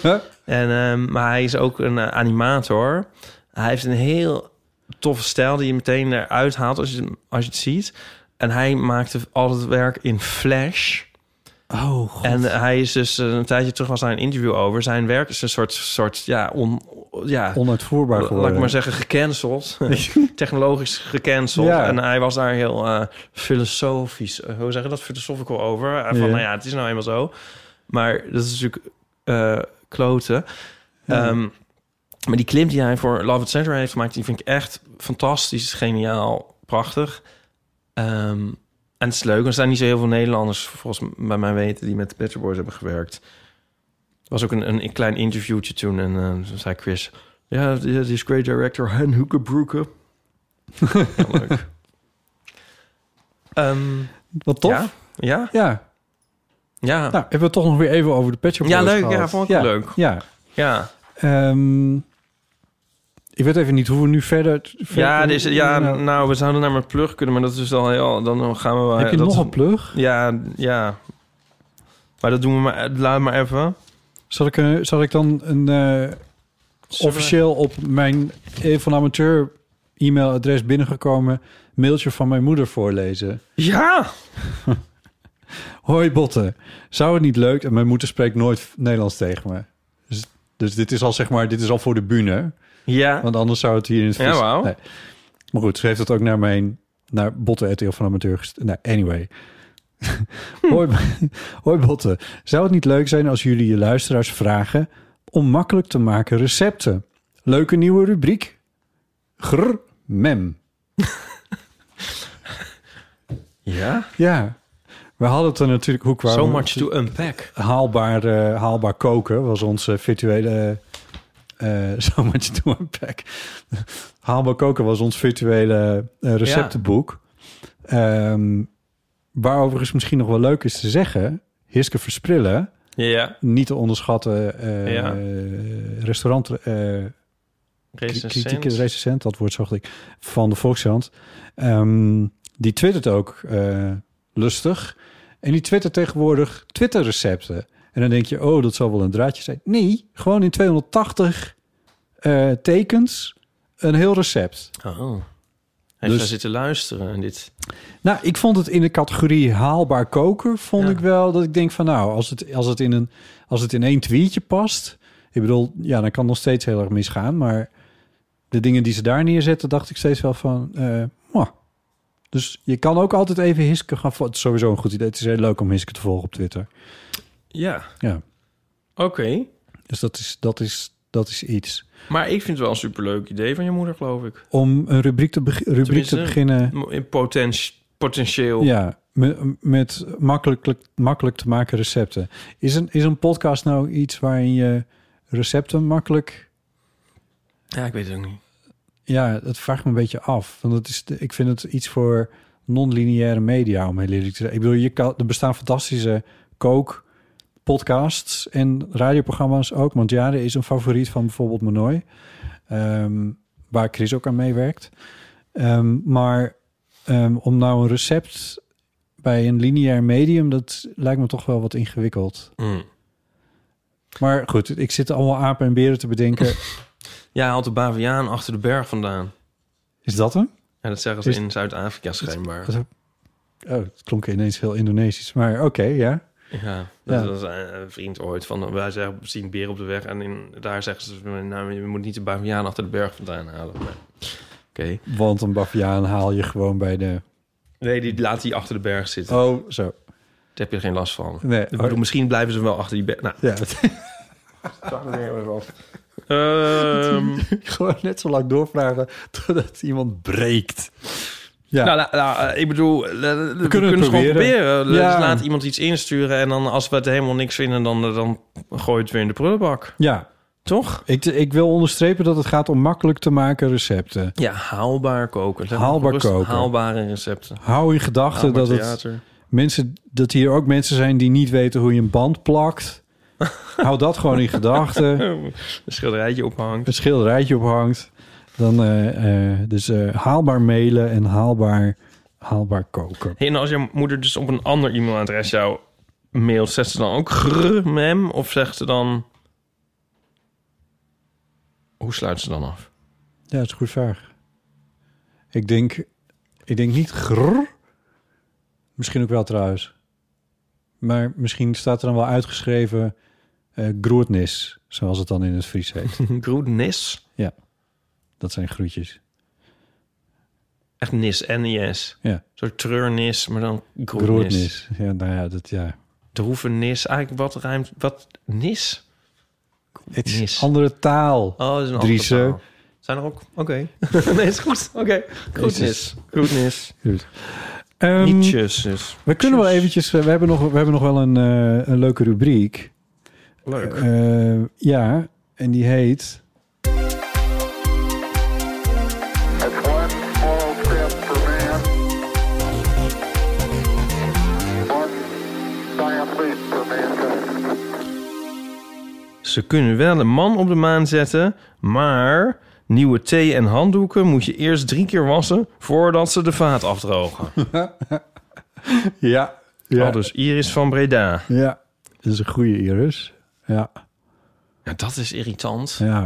Maar hij is ook een animator. Hij heeft een heel toffe stijl die je meteen eruit haalt als je het ziet. En hij maakte altijd werk in Flash. Oh, God. En hij is dus een tijdje terug was daar een interview over. Zijn werk is een soort onuitvoerbaar geworden. Laat ik maar zeggen, gecanceld. Technologisch gecanceld. Ja. En hij was daar heel filosofisch, hoe zeg je dat, philosophical over. Van, nou ja, het is nou eenmaal zo. Maar dat is natuurlijk kloten. Ja. Maar die clip die hij voor Love Etc. heeft gemaakt, die vind ik echt fantastisch, geniaal, prachtig. En het is leuk. Er zijn niet zo heel veel Nederlanders, volgens bij mij weten, die met de Pet Shop Boys hebben gewerkt. was ook een klein interviewtje toen. En toen zei Chris... Ja, dit is great director Han Hoekenbroeke. Ja, leuk. Wat tof. Ja. Nou, hebben we het toch nog weer even over de Pet Shop Boys leuk. gehad. Ja, vond ik leuk. Ja. Ik weet even niet hoe we nu verder... Nou, we zouden naar mijn plug kunnen, maar dat is al heel... Dan gaan we wel... Heb je nog een plug? Ja. Maar dat doen we maar... Laat maar even. Zal ik dan een officieel op mijn van amateur e-mailadres binnengekomen mailtje van mijn moeder voorlezen? Ja! Hoi Botte, zou het niet leuk... En mijn moeder spreekt nooit Nederlands tegen me. Dus dit is al, zeg maar, dit is al voor de bühne. Ja. Want anders zou het hier in het Ja, wauw. Nee. Maar goed, ze heeft het ook naar Botte van amateur gestuurd. Nou, anyway. Hoi Botte, zou het niet leuk zijn als jullie je luisteraars vragen om makkelijk te maken recepten? Leuke nieuwe rubriek. Grr, mem. Ja? Ja. We hadden het er natuurlijk... Hoe kwamen So much to unpack. Haalbaar koken was onze virtuele... so much to unpack. Haalbaar koken was ons virtuele receptenboek. Waar overigens misschien nog wel leuk is te zeggen... Hiske Versprillen... Ja. Niet te onderschatten restaurant... kritieke recensent, dat woord zocht ik... van de Volkskrant. Die twittert ook lustig. En die twittert tegenwoordig Twitter-recepten. En dan denk je, dat zal wel een draadje zijn. Nee, gewoon in 280 tekens een heel recept. Oh. Heeft hij zitten luisteren en dit... Nou, ik vond het in de categorie haalbaar koken... vond ik wel dat ik denk van... nou, als het in één tweetje past... ik bedoel, ja, dan kan het nog steeds heel erg misgaan... maar de dingen die ze daar neerzetten... dacht ik steeds wel van... Dus je kan ook altijd even Hiske gaan volgen. Het is sowieso een goed idee. Het is heel leuk om Hiske te volgen op Twitter. Ja. Ja. Oké. Dus dat is iets. Maar ik vind het wel een superleuk idee van je moeder, geloof ik. Om een rubriek te beginnen... In potentieel. Ja, met makkelijk te maken recepten. Is een podcast nou iets waarin je recepten makkelijk... Ja, ik weet het ook niet. Ja, dat vraagt me een beetje af. Want ik vind het iets voor non-lineaire media, om heel eerlijk te zijn. Ik bedoel, er bestaan fantastische kookpodcasts en radioprogramma's ook. Mondjaren is een favoriet van bijvoorbeeld Manoy, waar Chris ook aan meewerkt. Maar om nou een recept bij een lineair medium, dat lijkt me toch wel wat ingewikkeld. Maar goed, ik zit allemaal apen en beren te bedenken. Ja, haalt de baviaan achter de berg vandaan. Is dat hem? Ja, dat zeggen ze in Zuid-Afrika schijnbaar. Het klonk ineens heel Indonesisch. Maar oké, ja. Ja, dat was een vriend ooit van... Wij zeggen, we zien beren op de weg en daar zeggen ze... Nou, je moet niet de baviaan achter de berg vandaan halen. Oké. Want een baviaan haal je gewoon bij de... Nee, die laat die achter de berg zitten. Oh, zo. Daar heb je geen last van. Nee. Ik bedoel, misschien blijven ze wel achter die berg. Nou, ja. Zag er weer even af. Gewoon net zo lang doorvragen totdat iemand breekt. Ja. Nou, ik bedoel, we kunnen het gewoon proberen. Dus laat iemand iets insturen en dan als we het helemaal niks vinden, dan gooi je het weer in de prullenbak. Ja. Toch? Ik wil onderstrepen dat het gaat om makkelijk te maken recepten. Ja, haalbaar koken. Haalbare recepten. Hou in gedachten dat hier ook mensen zijn die niet weten hoe je een band plakt. Hou dat gewoon in gedachten. Een schilderijtje ophangt. Dan haalbaar mailen en haalbaar koken. Hey, en als je moeder dus op een ander e-mailadres jou mailt, zegt ze dan ook grrmem of zegt ze dan... Hoe sluit ze dan af? Ja, dat is een goede vraag. Ik denk niet grrr. Misschien ook wel trouwens. Maar misschien staat er dan wel uitgeschreven groetnis, zoals het dan in het Fries heet. Groetnis? Ja, dat zijn groetjes. Echt nis, N-I-S. Ja. Een soort treurnis, maar dan groetnis. Ja, nou ja, dat ja. Droevenis, eigenlijk wat nis? Het is nis. Andere taal. Oh, dat is een Driese. andere taal. Zijn er ook? Oké. Nee, is goed. Oké. Groetnis. Goed. Nietjes dus. We kunnen wel eventjes... We hebben nog wel een leuke rubriek. Leuk. Ja, en die heet... Ze kunnen wel een man op de maan zetten, maar nieuwe thee en handdoeken moet je eerst 3 keer wassen voordat ze de vaat afdrogen. Ja. Al dus Iris van Breda. Ja, dat is een goede Iris. Ja. Ja, dat is irritant. Ja.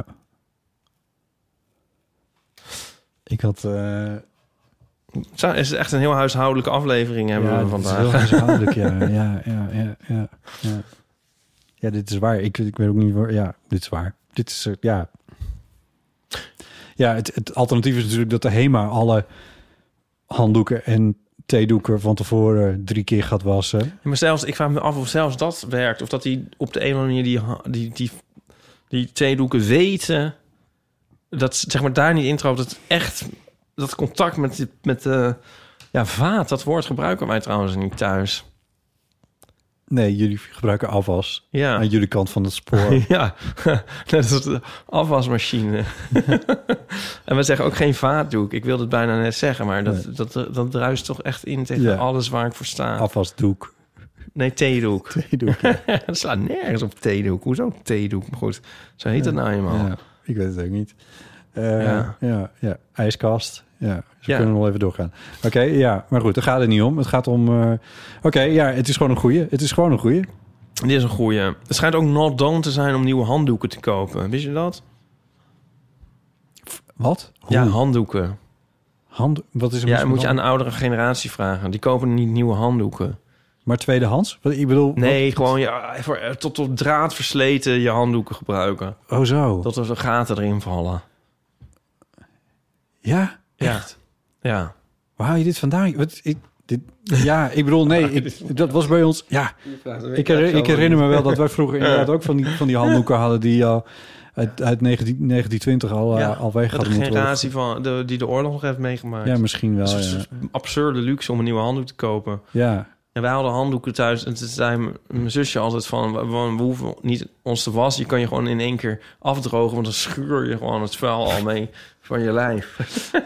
Ik had... Is het echt een heel huishoudelijke aflevering hebben we vandaag. Ja, heel huishoudelijk, ja. Ja, dit is waar. Ik weet ook niet waar. Ja, dit is waar. Dit is, ja. Ja, het alternatief is natuurlijk dat de HEMA alle handdoeken en theedoeken van tevoren 3 keer gaat wassen. Ja, maar ik vraag me af of zelfs dat werkt. Of dat die op de een of andere manier die theedoeken weten... dat zeg maar daar niet intrapt. Dat echt dat contact met de vaat, dat woord gebruiken wij trouwens niet thuis. Nee, jullie gebruiken afwas. Ja. Aan jullie kant van het spoor. Ja, dat is de afwasmachine. En we zeggen ook geen vaatdoek. Ik wilde het bijna net zeggen, maar dat druist toch echt in tegen alles waar ik voor sta. Afwasdoek. Nee, theedoek. Theedoek, ja. Dat slaat nergens op theedoek. Hoezo theedoek? Maar goed, zo heet het nou eenmaal. Ja, ik weet het ook niet. Ja. IJskast. Ja, ze kunnen nog wel even doorgaan. Oké, ja, maar goed, daar gaat het niet om. Het gaat om... het is gewoon een goeie. Het is gewoon een goeie. Dit is een goeie. Het schijnt ook not done te zijn om nieuwe handdoeken te kopen. Wist je dat? Wat? Ja, handdoeken. Wat is er? Ja, moet je aan de oudere generatie vragen. Die kopen niet nieuwe handdoeken. Maar tweedehands? Ik bedoel... Nee, gewoon tot op draad versleten je handdoeken gebruiken. Oh zo. Dat er gaten erin vallen. Ja? Echt? Ja. Waar haal je dit vandaan? Ik bedoel, nee, dat was bij ons... Ja, ik herinner me wel dat wij vroeger inderdaad ook van die handdoeken hadden... die uit 1920 al weg hadden. De generatie van die de oorlog nog heeft meegemaakt. Ja, misschien wel, Het is een absurde luxe om een nieuwe handdoek te kopen. Ja. En wij hadden handdoeken thuis. En toen zei mijn zusje altijd van... we hoeven niet ons te wassen. Je kan je gewoon in 1 keer afdrogen... want dan schuur je gewoon het vuil al mee van je lijf.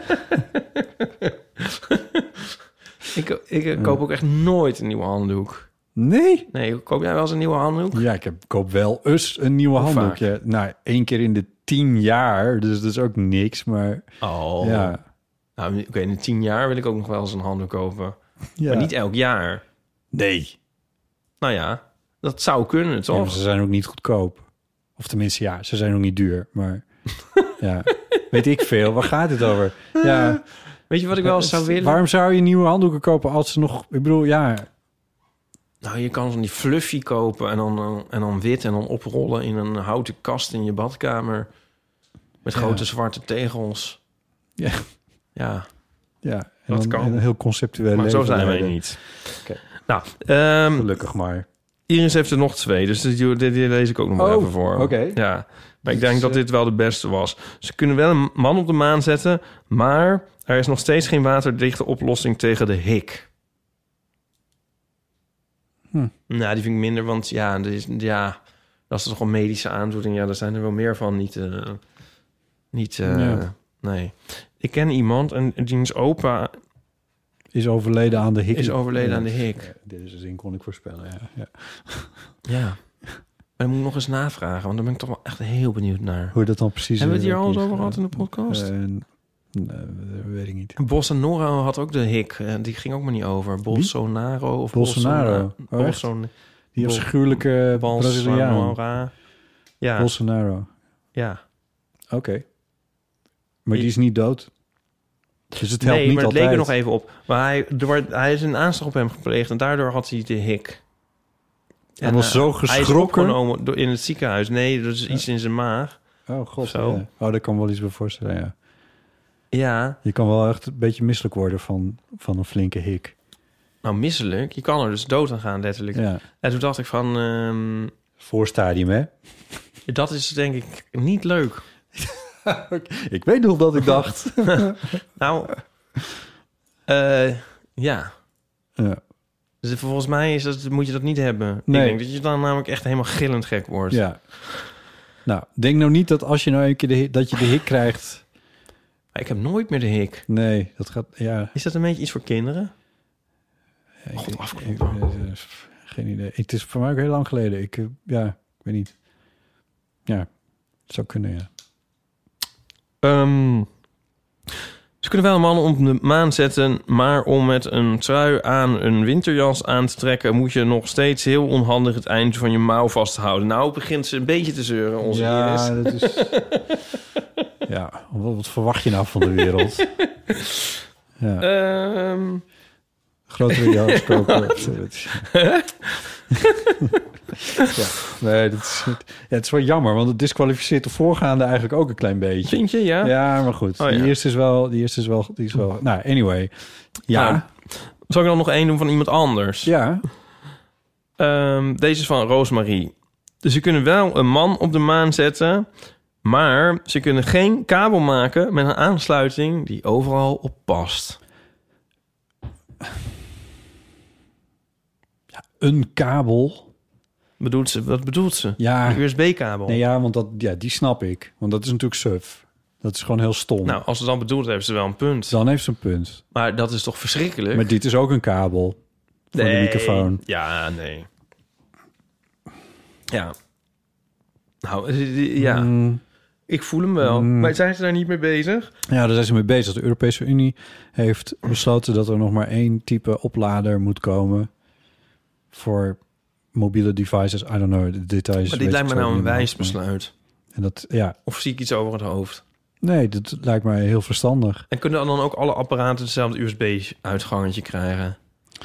Ik koop ook echt nooit een nieuwe handdoek. Nee? Nee, koop jij wel eens een nieuwe handdoek? Ja, ik koop wel eens een nieuwe handdoek. Ja. Nou, 1 keer in de 10 jaar. Dus dat is ook niks, maar... Oh. Ja. Nou, oké, in de 10 jaar wil ik ook nog wel eens een handdoek kopen. Ja. Maar niet elk jaar. Nee. Nou ja, dat zou kunnen, toch? Ja, maar ze zijn ook niet goedkoop. Of tenminste, ja, ze zijn ook niet duur. Maar ja, weet ik veel. Waar gaat het over? Ja. Weet je wat ik wel eens zou willen? Waarom zou je nieuwe handdoeken kopen als ze nog... Ik bedoel, ja... Nou, je kan van die fluffy kopen en dan wit... en dan oprollen in een houten kast in je badkamer... met grote zwarte tegels. Ja. Ja. Ja, dat kan. Een heel conceptueel maar leven. Zo zijn wij niet. Okay. Nou, gelukkig maar. Iris heeft er nog 2, dus die lees ik ook nog wel even voor. Oké. Ja, maar ik denk dat dit wel de beste was. Ze kunnen wel een man op de maan zetten... maar er is nog steeds geen waterdichte oplossing tegen de hik. Nou, die vind ik minder, want dat is toch een medische aandoening. Ja, daar zijn er wel meer van. Nee. Ik ken iemand en diens opa... Is overleden aan de hik. Aan de hik. Deze zin kon ik voorspellen, ja. Ja. Maar moet ik nog eens navragen, want daar ben ik toch wel echt heel benieuwd naar. Hoe dat dan precies... Hebben we het hier al eens over gehad in de podcast? Nee, weet ik niet. Bolsonaro had ook de hik. Die ging ook maar niet over. Bolsonaro of Bolsonaro. Die afschuwelijke Braziliaan. Ja. Bolsonaro. Ja. Oké. Maar die is niet dood. Dus het helpt niet maar het altijd. leek er nog even op. Maar hij is een aanslag op hem gepleegd en daardoor had hij de hik. Hij was zo geschrokken. Hij is opgenomen in het ziekenhuis. Nee, dat is iets in zijn maag. Oh god. Zo. Ja. Oh, daar kan wel iets bij voorstellen, ja. Ja. Je kan wel echt een beetje misselijk worden van een flinke hik. Nou, misselijk? Je kan er dus dood aan gaan, letterlijk. Ja. En toen dacht ik van... Voorstadium, hè? Dat is denk ik niet leuk. Ik weet nog dat ik dacht. Nou, ja. Dus volgens mij moet je dat niet hebben. Nee. Ik denk dat je dan namelijk echt helemaal gillend gek wordt. Ja. Nou, denk nou niet dat als je nou een keer dat je de hik krijgt... Ik heb nooit meer de hik. Nee, dat gaat... Ja. Is dat een beetje iets voor kinderen? God, afkloppen. Geen idee. Het is voor mij ook heel lang geleden. Ik weet niet. Ja, het zou kunnen, ja. Ze kunnen wel een man op de maan zetten, maar om met een trui aan een winterjas aan te trekken, moet je nog steeds heel onhandig het eind van je mouw vasthouden. Nou begint ze een beetje te zeuren, onze Iris. Dat is... ja, wat verwacht je nou van de wereld? Ja. Grotere jas kopen. Ja, nee, het is wel jammer, want het disqualificeert de voorgaande eigenlijk ook een klein beetje. Vind je, ja? Ja, maar goed. Die eerste is wel... Nou, anyway. Ja. Nou, zal ik dan nog één doen van iemand anders? Ja. Deze is van Roosmarie. Dus ze kunnen wel een man op de maan zetten, maar ze kunnen geen kabel maken met een aansluiting die overal op past. Ja, een kabel... Wat bedoelt ze? Ja. Een USB-kabel. Nee, ja, want die snap ik. Want dat is natuurlijk suf. Dat is gewoon heel stom. Nou, als ze dan bedoelt, hebben ze wel een punt. Dan heeft ze een punt. Maar dat is toch verschrikkelijk? Maar dit is ook een kabel. Voor de microfoon. Ja, nee. Ja. Nou, ja. Ik voel hem wel. Maar zijn ze daar niet mee bezig? Ja, daar zijn ze mee bezig. De Europese Unie heeft besloten dat er nog maar 1 type oplader moet komen voor mobiele devices. I don't know, de details. Maar dit lijkt me nou een wijs besluit. En dat, ja. Of zie ik iets over het hoofd? Nee, dat lijkt mij heel verstandig. En kunnen dan ook alle apparaten hetzelfde USB-uitgangetje krijgen?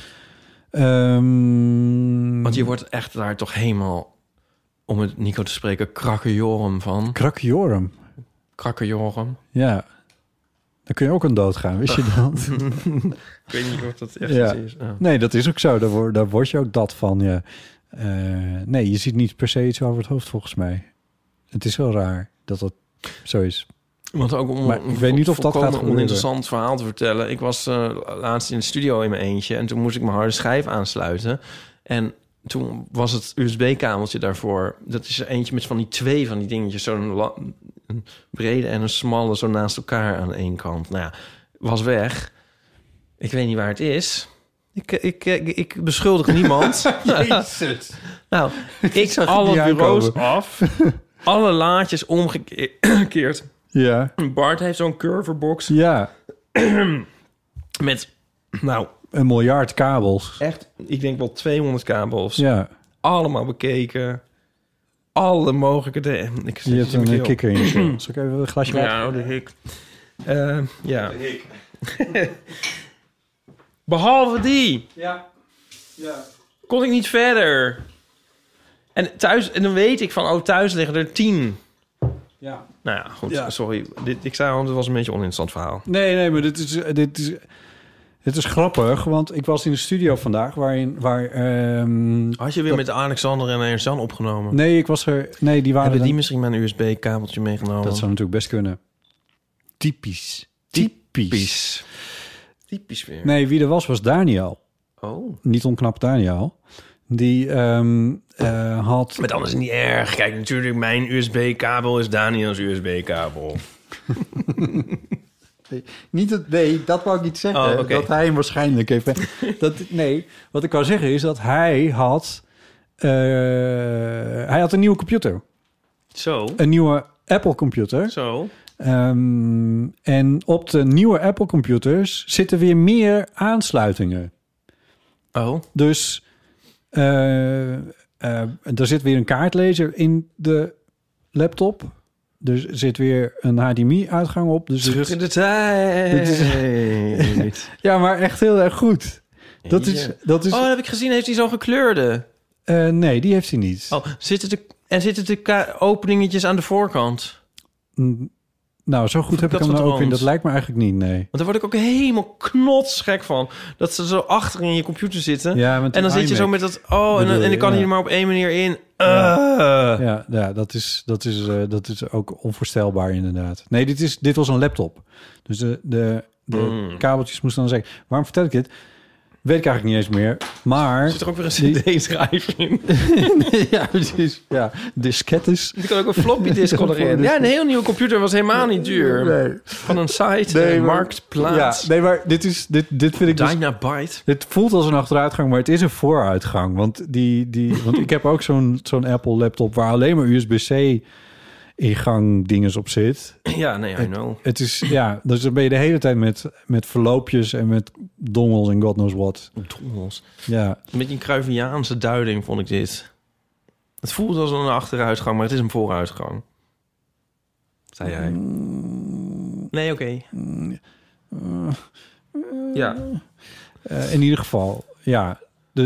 Want je wordt echt daar toch helemaal, om het Nico te spreken, krakkejorum van. Krakkejorum? Krakkejorum. Ja. Dan kun je ook aan dood gaan, wist je dat? Ik weet niet of dat echt iets is. Oh. Nee, dat is ook zo. Daar word je ook dat van, ja. Nee, je ziet niet per se iets over het hoofd, volgens mij. Het is heel raar dat dat zo is. Want ook maar ik weet niet of dat gaat gebeuren. Om een interessant verhaal te vertellen. Ik was laatst in de studio in mijn eentje en toen moest ik mijn harde schijf aansluiten. En toen was het USB-kabeltje daarvoor. Dat is er eentje met van die 2 van die dingetjes. Zo'n een brede en een smalle zo naast elkaar aan één kant. Nou ja, was weg. Ik weet niet waar het is. Ik beschuldig niemand. Jezus. Nou, ik alle bureaus af. Alle laadjes omgekeerd. Ja. Bart heeft zo'n curverbox. Ja. Met, nou... 1 miljard kabels. Echt, ik denk wel 200 kabels. Ja. Allemaal bekeken. Alle mogelijke... Je hebt een kikker in je keel. Zal ik even een glasje water? Ja, de hik. Ja. De hik. Behalve die. Ja. Kon ik niet verder. En dan weet ik van, thuis liggen er 10. Ja. Nou ja, goed. Ja. Sorry. Ik zei al, het was een beetje een oninteressant verhaal. Nee, maar dit is grappig, want ik was in de studio vandaag Had je weer met Alexander en Ernst-Jan opgenomen? Nee, ik was er... Nee, die waren... Hebben die misschien mijn USB-kabeltje meegenomen? Dat zou natuurlijk best kunnen. Typisch weer. Nee, wie er was Daniel. Oh. Niet onknap Daniel. Die had... Maar dan is het niet erg. Kijk, natuurlijk, mijn USB-kabel is Daniels USB-kabel. Nee, dat wou ik niet zeggen. Oh, okay. Dat hij hem waarschijnlijk heeft... wat ik wou zeggen is dat hij had een nieuwe computer. Zo. Een nieuwe Apple-computer. Zo. En op de nieuwe Apple-computers zitten weer meer aansluitingen. Oh. Dus er zit weer een kaartlezer in de laptop. Er zit weer een HDMI-uitgang op. Dus terug in de tijd. Ja, maar echt heel erg goed. Dat is... Oh, dat heb ik gezien. Heeft hij zo'n gekleurde? Nee, die heeft hij niet. Oh, zitten de openingetjes aan de voorkant? Nou, zo goed heb ik hem nou ook in. Dat lijkt me eigenlijk niet, nee. Want daar word ik ook helemaal knotsgek van. Dat ze zo achter in je computer zitten. Ja, en dan zit je zo met dat... Oh, en dan kan hij er maar op 1 manier in. Ja, dat is ook onvoorstelbaar inderdaad. Nee, dit was een laptop. Dus de kabeltjes moesten dan zeggen... Waarom vertel ik dit? Weet ik eigenlijk niet eens meer. Maar... Zit er ook weer een CD-schrijver in? Ja, precies. Ja, diskettes. Die kan ook een floppy disk erin. Ja, een heel nieuwe computer was helemaal niet duur. Nee. Van een site, Marktplaats. Ja, nee, maar dit vind ik dus... Dynabyte. Dit voelt als een achteruitgang, maar het is een vooruitgang. Want, want ik heb ook zo'n Apple laptop waar alleen maar USB-C ingang dinges op zit. Ja, nee, I know. Het is, ja, dus dan ben je de hele tijd met verloopjes en met dongels en god knows what. Dongels. Ja. Een beetje een Cruyffiaanse duiding vond ik dit. Het voelt als een achteruitgang, maar het is een vooruitgang. Zei jij. Nee, oké. Ja. In ieder geval, ja.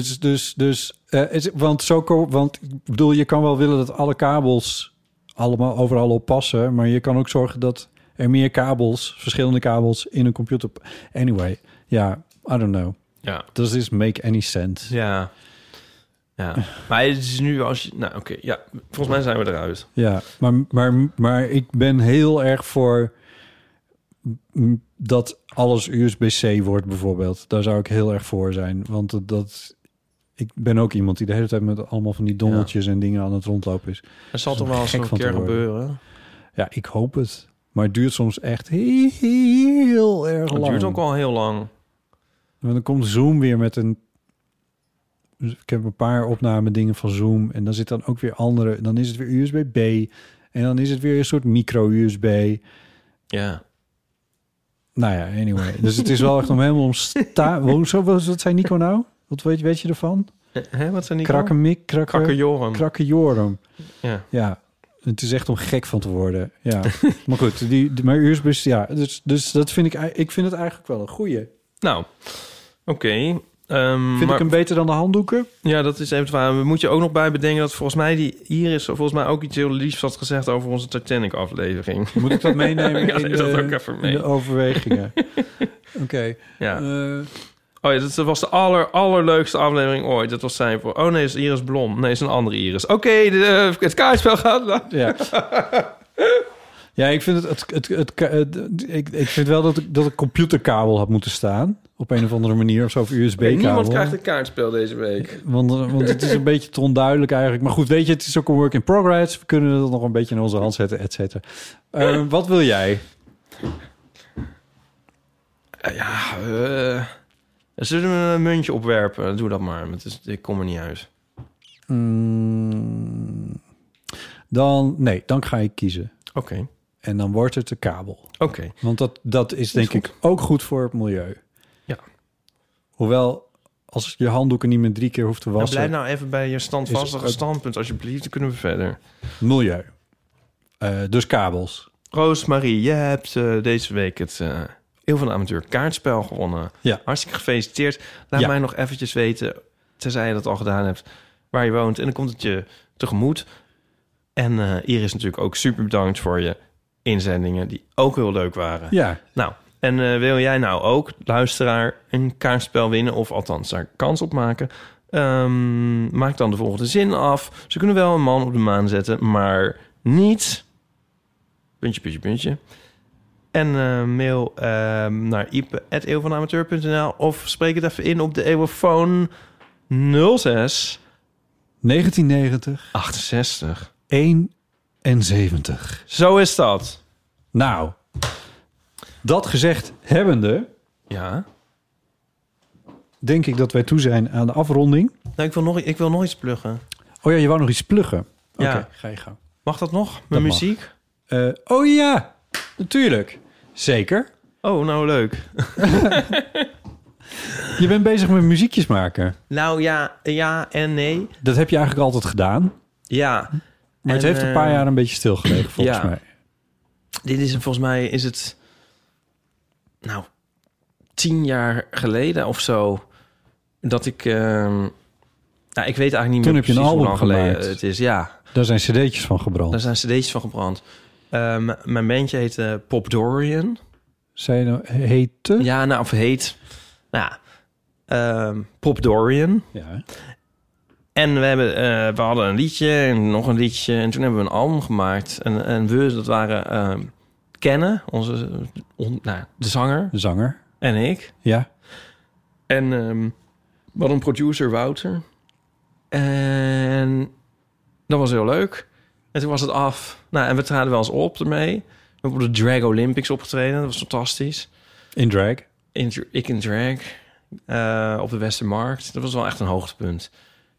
Want ik bedoel, je kan wel willen dat alle kabels allemaal overal op passen, maar je kan ook zorgen dat er meer kabels, verschillende kabels in een computer. Anyway, ja, I don't know. Ja. Does this make any sense? Ja. Ja. Maar het is nu als je... Nou, oké. Ja, volgens mij zijn we eruit. Ja, maar ik ben heel erg voor dat alles USB-C wordt bijvoorbeeld. Daar zou ik heel erg voor zijn, want ik ben ook iemand die de hele tijd met allemaal van die dongeltjes en dingen aan het rondlopen is. Er zal toch wel eens een keer gebeuren? Ja, ik hoop het. Maar het duurt soms echt heel erg lang. Het duurt ook al heel lang. En dan komt Zoom weer met een... Ik heb een paar opname dingen van Zoom. En dan zit dan ook weer andere... Dan is het weer USB-B. En dan is het weer een soort micro-USB. Ja. Nou ja, anyway. Dus het is wel echt om helemaal wat zei Nico nou? Wat weet je ervan? Wat zei Nico? Krakkejorum. Ja. Ja. Het is echt om gek van te worden. Ja. Maar goed, maar USB... Ja, dus dat vind ik vind het eigenlijk wel een goeie. Nou, oké. Vind ik hem beter dan de handdoeken? Ja, dat is even waar. We moeten je ook nog bij bedenken dat volgens mij die Iris volgens mij ook iets heel liefs had gezegd over onze Titanic-aflevering. Moet ik dat meenemen ja, in, dat ook even mee. In de overwegingen? Oké. Ja. Oh ja, dat was de allerleukste aflevering ooit. Dat was zijn voor... Oh nee, is Iris Blom. Nee, is een andere Iris. Oké, het kaartspel gaat... Ja. Ja, ik vind ik vind wel dat een computerkabel had moeten staan. Op een of andere manier. Of zo, of USB-kabel. Niemand krijgt een kaartspel deze week. Want het is een beetje te onduidelijk eigenlijk. Maar goed, weet je, het is ook een work in progress. We kunnen het nog een beetje in onze hand zetten, et cetera. Wat wil jij? Zullen we een muntje opwerpen? Doe dat maar. Ik kom er niet uit. Dan ga ik kiezen. Oké. En dan wordt het de kabel. Oké. Want dat is denk ik ook goed voor het milieu. Ja. Hoewel, als je handdoeken niet meer 3 keer hoeft te wassen... Blijf nou even bij je standvastige standpunt, alsjeblieft. Dan kunnen we verder. Milieu. Dus kabels. Roosmarie, je hebt deze week het Eeuw van de Amateur kaartspel gewonnen. Ja. Hartstikke gefeliciteerd. Laat mij nog eventjes weten, tenzij je dat al gedaan hebt, waar je woont. En dan komt het je tegemoet. En Iris natuurlijk ook super bedankt voor je inzendingen, die ook heel leuk waren. Ja. Nou, en wil jij nou ook, luisteraar, een kaartspel winnen, of althans daar kans op maken? Maak dan de volgende zin af. Ze kunnen wel een man op de maan zetten, maar niet... Puntje. En mail naar ipe@eeuwvanamateur.nl of spreek het even in op de eeuwenfoon 06 1990 68 71. Zo is dat. Nou, dat gezegd hebbende... Ja. Denk ik dat wij toe zijn aan de afronding. Nou, ik wil nog iets pluggen. Oh ja, je wou nog iets pluggen. Ja. Oké, ga je gang. Mag dat nog? Met muziek? Oh ja, natuurlijk. Zeker. Oh, nou leuk. Je bent bezig met muziekjes maken. Nou ja en nee. Dat heb je eigenlijk altijd gedaan. Ja. Maar het heeft een paar jaar een beetje stilgelegen, volgens mij. Dit is volgens mij is het 10 jaar geleden of zo dat ik ik weet eigenlijk niet Toen meer heb je een precies hoe album lang geleden gemaakt. het is. Ja. Daar zijn cd'tjes van gebrand. Mijn bandje heette Pop Dorian. Zei je nou heette? Ja, of heet. Nou ja, Pop Dorian. Ja. En we hadden een liedje en nog een liedje. En toen hebben we een album gemaakt. En we, dat waren Kenne, de zanger. De zanger. En ik. Ja. En We hadden een producer, Wouter. En dat was heel leuk. En toen was het af. Nou, en we traden wel eens op ermee. We hebben op de Drag Olympics opgetreden. Dat was fantastisch. In drag? Ik in drag. Op de Westermarkt. Dat was wel echt een hoogtepunt.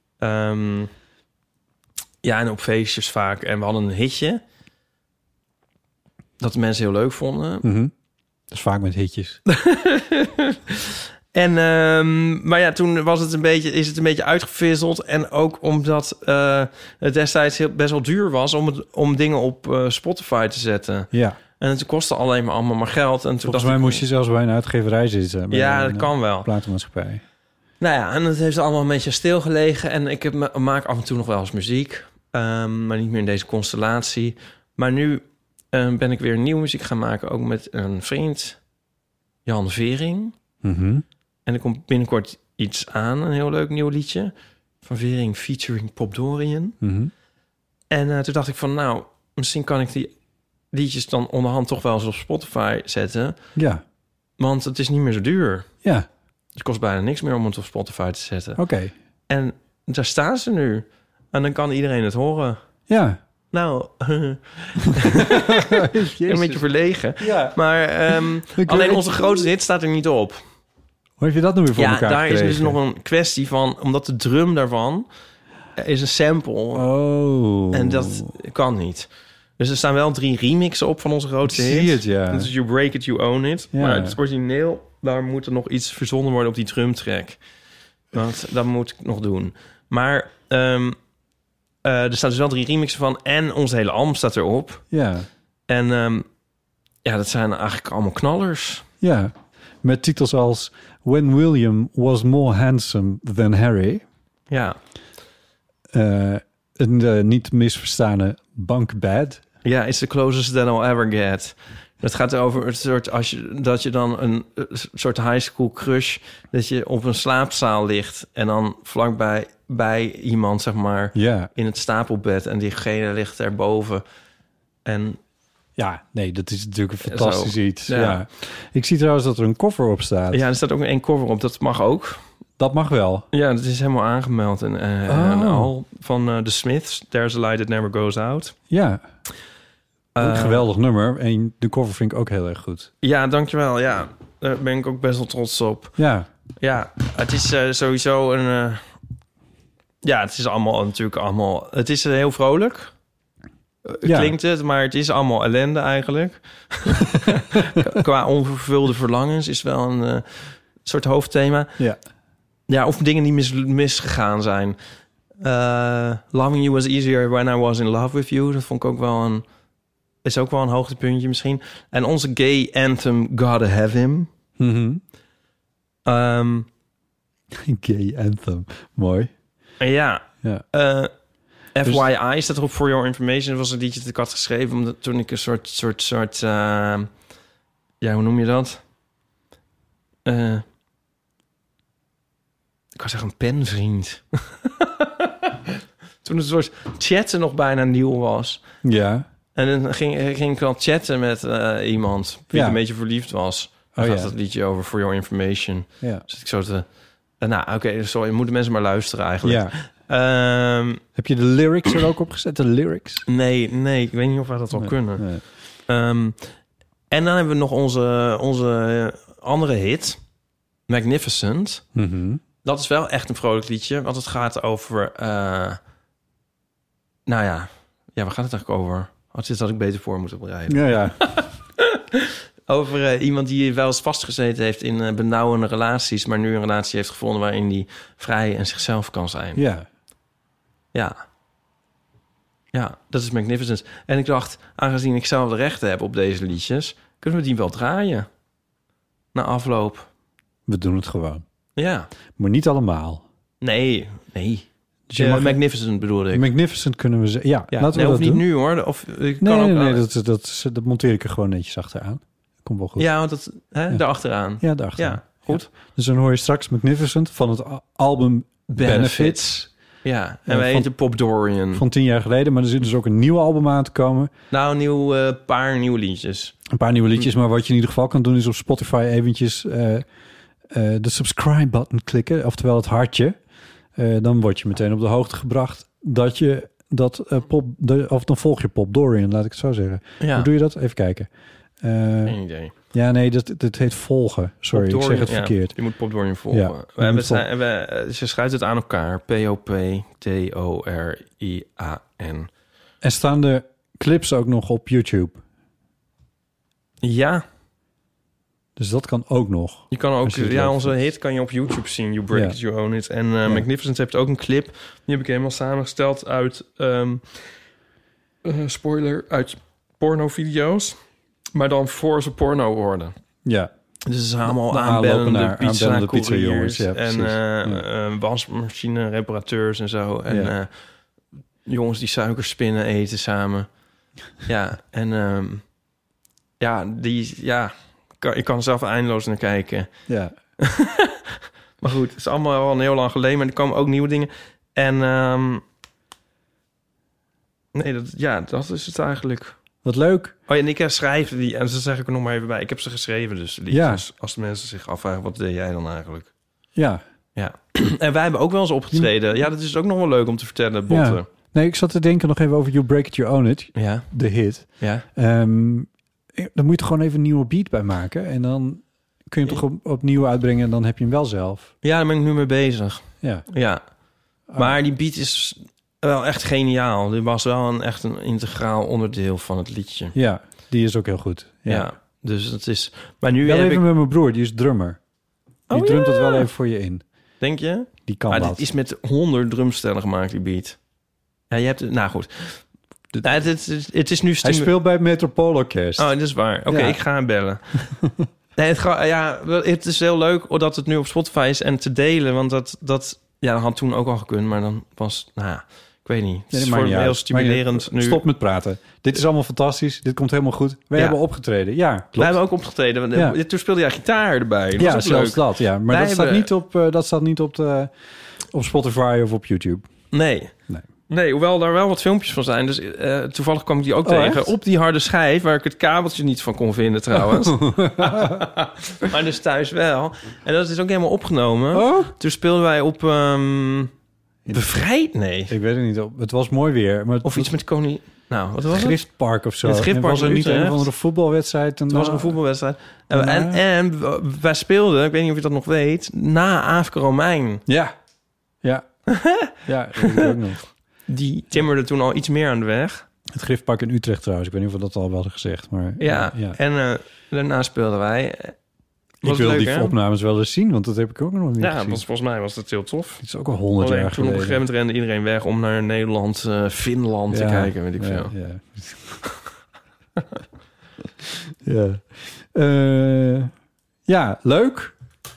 Ja, en op feestjes vaak. En we hadden een hitje. Dat de mensen heel leuk vonden. Mm-hmm. Dat is vaak met hitjes. En, maar ja, toen was het is het een beetje uitgevisseld. En ook omdat het destijds best wel duur was om dingen op Spotify te zetten. Ja. En het kostte alleen maar allemaal maar geld. En toen volgens mij moest je zelfs bij een uitgeverij zitten. Ja, dat kan wel. Platenmaatschappij. Nou ja, en het heeft allemaal een beetje stilgelegen. En ik maak af en toe nog wel eens muziek. Maar niet meer in deze constellatie. Maar nu ben ik weer nieuwe muziek gaan maken. Ook met een vriend, Jan Vering. Mm-hmm. En er komt binnenkort iets aan, een heel leuk nieuw liedje. Van Vering featuring Pop Dorian. Mm-hmm. En toen dacht ik van, nou, misschien kan ik die liedjes dan onderhand toch wel eens op Spotify zetten. Ja. Want het is niet meer zo duur. Ja. Het kost bijna niks meer om het op Spotify te zetten. Oké. En daar staan ze nu. En dan kan iedereen het horen. Ja. Nou, een beetje verlegen. Ja. Maar alleen onze grootste hit staat er niet op. Hoe heb je dat nu weer voor elkaar daar gekregen? is dus nog een kwestie van... omdat de drum daarvan is een sample. Oh. En dat kan niet. Dus er staan wel 3 remixen op van onze grootste hit. Zie het, ja. Dat is You Break It, You Own It. Ja. Maar het origineel, daar moet er nog iets verzonnen worden op die drumtrack. Want dat moet ik nog doen. Maar er staan dus wel 3 remixen van... en ons hele album staat erop. Ja. En ja, dat zijn eigenlijk allemaal knallers. Ja. Met titels als When William Was More Handsome Than Harry. Ja. Een niet misverstane Bunk Bed. Ja, it's the closest that I'll ever get. Het gaat over het soort... dat je dan een soort high school crush... dat je op een slaapzaal ligt... en dan vlakbij bij iemand, zeg maar... Ja. in het stapelbed... en diegene ligt erboven. En... Ja, nee, dat is natuurlijk een fantastisch iets. Ja. Ja. Ik zie trouwens dat er een cover op staat. Ja, er staat ook een cover op. Dat mag ook. Dat mag wel. Ja, dat is helemaal aangemeld. En al van The Smiths. There's a Light That Never Goes Out. Ja. Een geweldig nummer. En de cover vind ik ook heel erg goed. Ja, dankjewel. Ja, daar ben ik ook best wel trots op. Ja. Ja, het is sowieso een... ja, het is allemaal natuurlijk allemaal... Het is heel vrolijk. Ja. Klinkt het, maar het is allemaal ellende eigenlijk. Qua onvervulde verlangens is wel een soort hoofdthema. Ja. Ja, of dingen die misgegaan zijn. Loving You Was Easier When I Was In Love With You. Dat vond ik ook wel is ook wel een hoogtepuntje misschien. En onze gay anthem Gotta Have Him. Mm-hmm. Gay anthem. Mooi. Ja. Ja. FYI staat erop For Your Information. Dat was een liedje dat ik had geschreven... omdat toen ik een soort ja, hoe noem je dat? Ik wou zeggen een penvriend. Toen een soort chatten nog bijna nieuw was. Ja. En dan ging ik dan chatten met iemand... wie een beetje verliefd was. Dan gaat dat liedje over For Your Information. Ja. Dus ik zo te... nou, oké, sorry, moeten mensen maar luisteren eigenlijk. Ja. Heb je de lyrics er ook op gezet? De lyrics? Nee, ik weet niet of wij dat wel kunnen. Nee. En dan hebben we nog onze andere hit, Magnificent. Mm-hmm. Dat is wel echt een vrolijk liedje, want het gaat over... nou ja, waar gaat het eigenlijk over? Dit had ik beter voor moeten bereiden. Ja. Over iemand die wel eens vastgezeten heeft in benauwende relaties... maar nu een relatie heeft gevonden waarin die vrij en zichzelf kan zijn. Ja. Ja, dat is Magnificent. En ik dacht, aangezien ik zelf de rechten heb op deze liedjes... kunnen we die wel draaien. Na afloop. We doen het gewoon. Ja. Maar niet allemaal. Nee. Dus je mag Magnificent bedoelde ik. Magnificent kunnen we zeggen. Ja, laten we dat hoeft niet doen. nu hoor. Of, Nee, dat monteer ik er gewoon netjes achteraan. Komt wel goed. Ja, want dat, daarachteraan. Ja, daarachteraan. Ja, goed. Ja. Dus dan hoor je straks Magnificent van het album Benefits. Ja, en wij heten Pop Dorian. Van 10 jaar geleden, maar er zit dus ook een nieuw album aan te komen. Nou, een paar nieuwe liedjes. Een paar nieuwe liedjes, maar wat je in ieder geval kan doen... is op Spotify eventjes de subscribe-button klikken, oftewel het hartje. Dan word je meteen op de hoogte gebracht dat je of dan volg je Pop Dorian, laat ik het zo zeggen. Ja. Hoe doe je dat? Even kijken. Geen idee. Ja, nee, dat heet volgen. Sorry, Pop ik zeg het Dorian, verkeerd. Je moet Pop Dorian volgen. Ja, Ze schrijft het aan elkaar. P-O-P-D-O-R-I-A-N. En staan de clips ook nog op YouTube? Ja. Dus dat kan ook nog. Je kan ook, Als je het leuk onze vindt. hit kan je op YouTube zien. You Break It, You Own It. En Magnificent heeft ook een clip. Die heb ik helemaal samengesteld uit... spoiler, uit pornovideo's. Maar dan voor ze porno worden. Ja. Dus het is allemaal De aanbellende pizza-couriers. pizza en wasmachine reparateurs en zo. En jongens die suikerspinnen eten samen. Ja, en ik kan er zelf eindeloos naar kijken. Ja. Maar goed, het is allemaal al heel lang geleden, maar er komen ook nieuwe dingen. En dat is het eigenlijk. Wat leuk. Oh ja, en ik schrijf die, en dat zeg ik er nog maar even bij. Ik heb ze geschreven, dus die liedjes. Als de mensen zich afvragen, wat deed jij dan eigenlijk? Ja. En wij hebben ook wel eens opgetreden. Ja, dat is ook nog wel leuk om te vertellen, Botte. Ja. Nee, ik zat te denken nog even over You Break It, You Own It. Ja. De hit. Ja. Dan moet je er gewoon even een nieuwe beat bij maken. En dan kun je hem toch opnieuw uitbrengen en dan heb je hem wel zelf. Ja, daar ben ik nu mee bezig. Ja. Maar die beat is wel echt geniaal. Die was wel echt een integraal onderdeel van het liedje. Ja, die is ook heel goed. Ja, dus dat is... Maar nu wel heb even met mijn broer, die is drummer. Die drumt het wel even voor je in. Denk je? Die kan dat. Het is met 100 drumstellen gemaakt, die beat. Ja, je hebt het... Nou goed. Het is nu... Hij speelt bij het Metropoolorkest. Oh, dat is waar. Oké, ik ga hem bellen. Nee, het is heel leuk dat het nu op Spotify is en te delen. Want dat had toen ook al gekund. Maar dan was... ik weet niet. Het is voor me heel stimulerend nu. Stop met praten. Dit is allemaal fantastisch. Dit komt helemaal goed. Wij hebben opgetreden. Ja, klopt. Wij hebben ook opgetreden. Toen speelde jij gitaar erbij. Dat was zelfs leuk. dat. Ja, maar dat staat niet op Spotify of op YouTube. Nee, hoewel daar wel wat filmpjes van zijn. Dus toevallig kwam ik die ook tegen. Echt? Op die harde schijf, waar ik het kabeltje niet van kon vinden trouwens. Maar dus thuis wel. En dat is ook helemaal opgenomen. Toen speelden wij op... Bevrijd? Nee. Ik weet het niet. Het was mooi weer. Maar of iets met koning... Nou, wat was het? Griftpark of zo. Het Griftpark was er niet Utrecht. een of andere voetbalwedstrijd? Het was een voetbalwedstrijd. En wij speelden, ik weet niet of je dat nog weet, na Aafke Romein. Ja. Ja, dat weet ik ook nog. Die timmerde toen al iets meer aan de weg. Het Griftpark in Utrecht trouwens. Ik weet niet of we dat al wel hadden gezegd. Maar, ja. En daarna speelden wij... Ik wil die opnames wel eens zien, want dat heb ik ook nog niet gezien. Volgens mij was dat heel tof. Het is ook al 100 jaar geleden. Toen op een gegeven moment rende iedereen weg om naar Nederland, Finland te kijken, weet ik veel. Ja, leuk.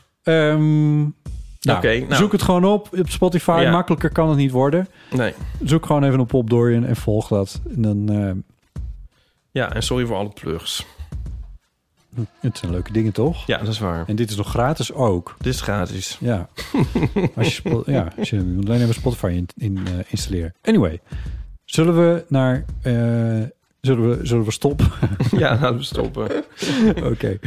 Zoek het gewoon op Spotify. Ja. Makkelijker kan het niet worden. Nee. Zoek gewoon even op Pop Dorian en volg dat. En dan... Ja, en sorry voor alle plugs. Het zijn leuke dingen, toch? Ja, dat is waar. En dit is nog gratis ook. Dit is gratis. Ja. Als je moet alleen even Spotify installeren. Anyway, zullen we stoppen? Ja, laten we stoppen. Oké.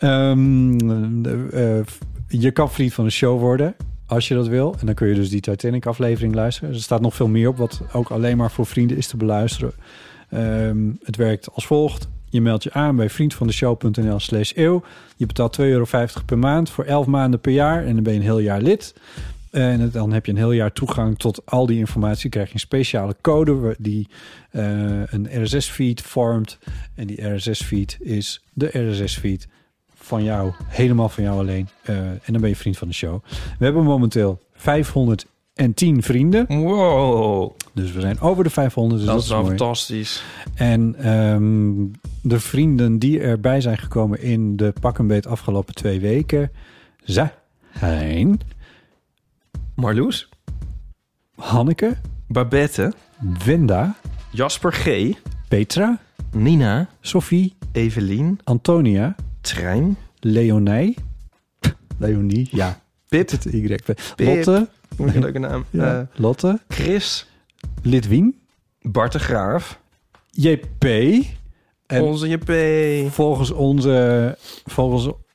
Je kan vriend van de show worden, als je dat wil. En dan kun je dus die Titanic-aflevering luisteren. Er staat nog veel meer op, wat ook alleen maar voor vrienden is te beluisteren. Het werkt als volgt. Je meldt je aan bij vriendvandeshow.nl/eeuw. Je betaalt €2,50 per maand voor 11 maanden per jaar. En dan ben je een heel jaar lid. En dan heb je een heel jaar toegang tot al die informatie. Krijg je een speciale code die een RSS-feed vormt. En die RSS-feed is de RSS-feed van jou. Helemaal van jou alleen. En dan ben je vriend van de show. We hebben momenteel 510 vrienden. Wow. Dus we zijn over de 500. Dus dat is wel mooi. fantastisch. En de vrienden die erbij zijn gekomen in de pak een beet afgelopen 2 weken zijn... Marloes. Hanneke. Babette. Wenda. Jasper G. Petra. Nina. Sophie. Evelien. Antonia. Trein. Leonie. Ja. Pip. Lotte. Een leuke naam. Ja. Lotte. Chris. Lidwien. Bart de Graaf. JP. En onze JP. Volgens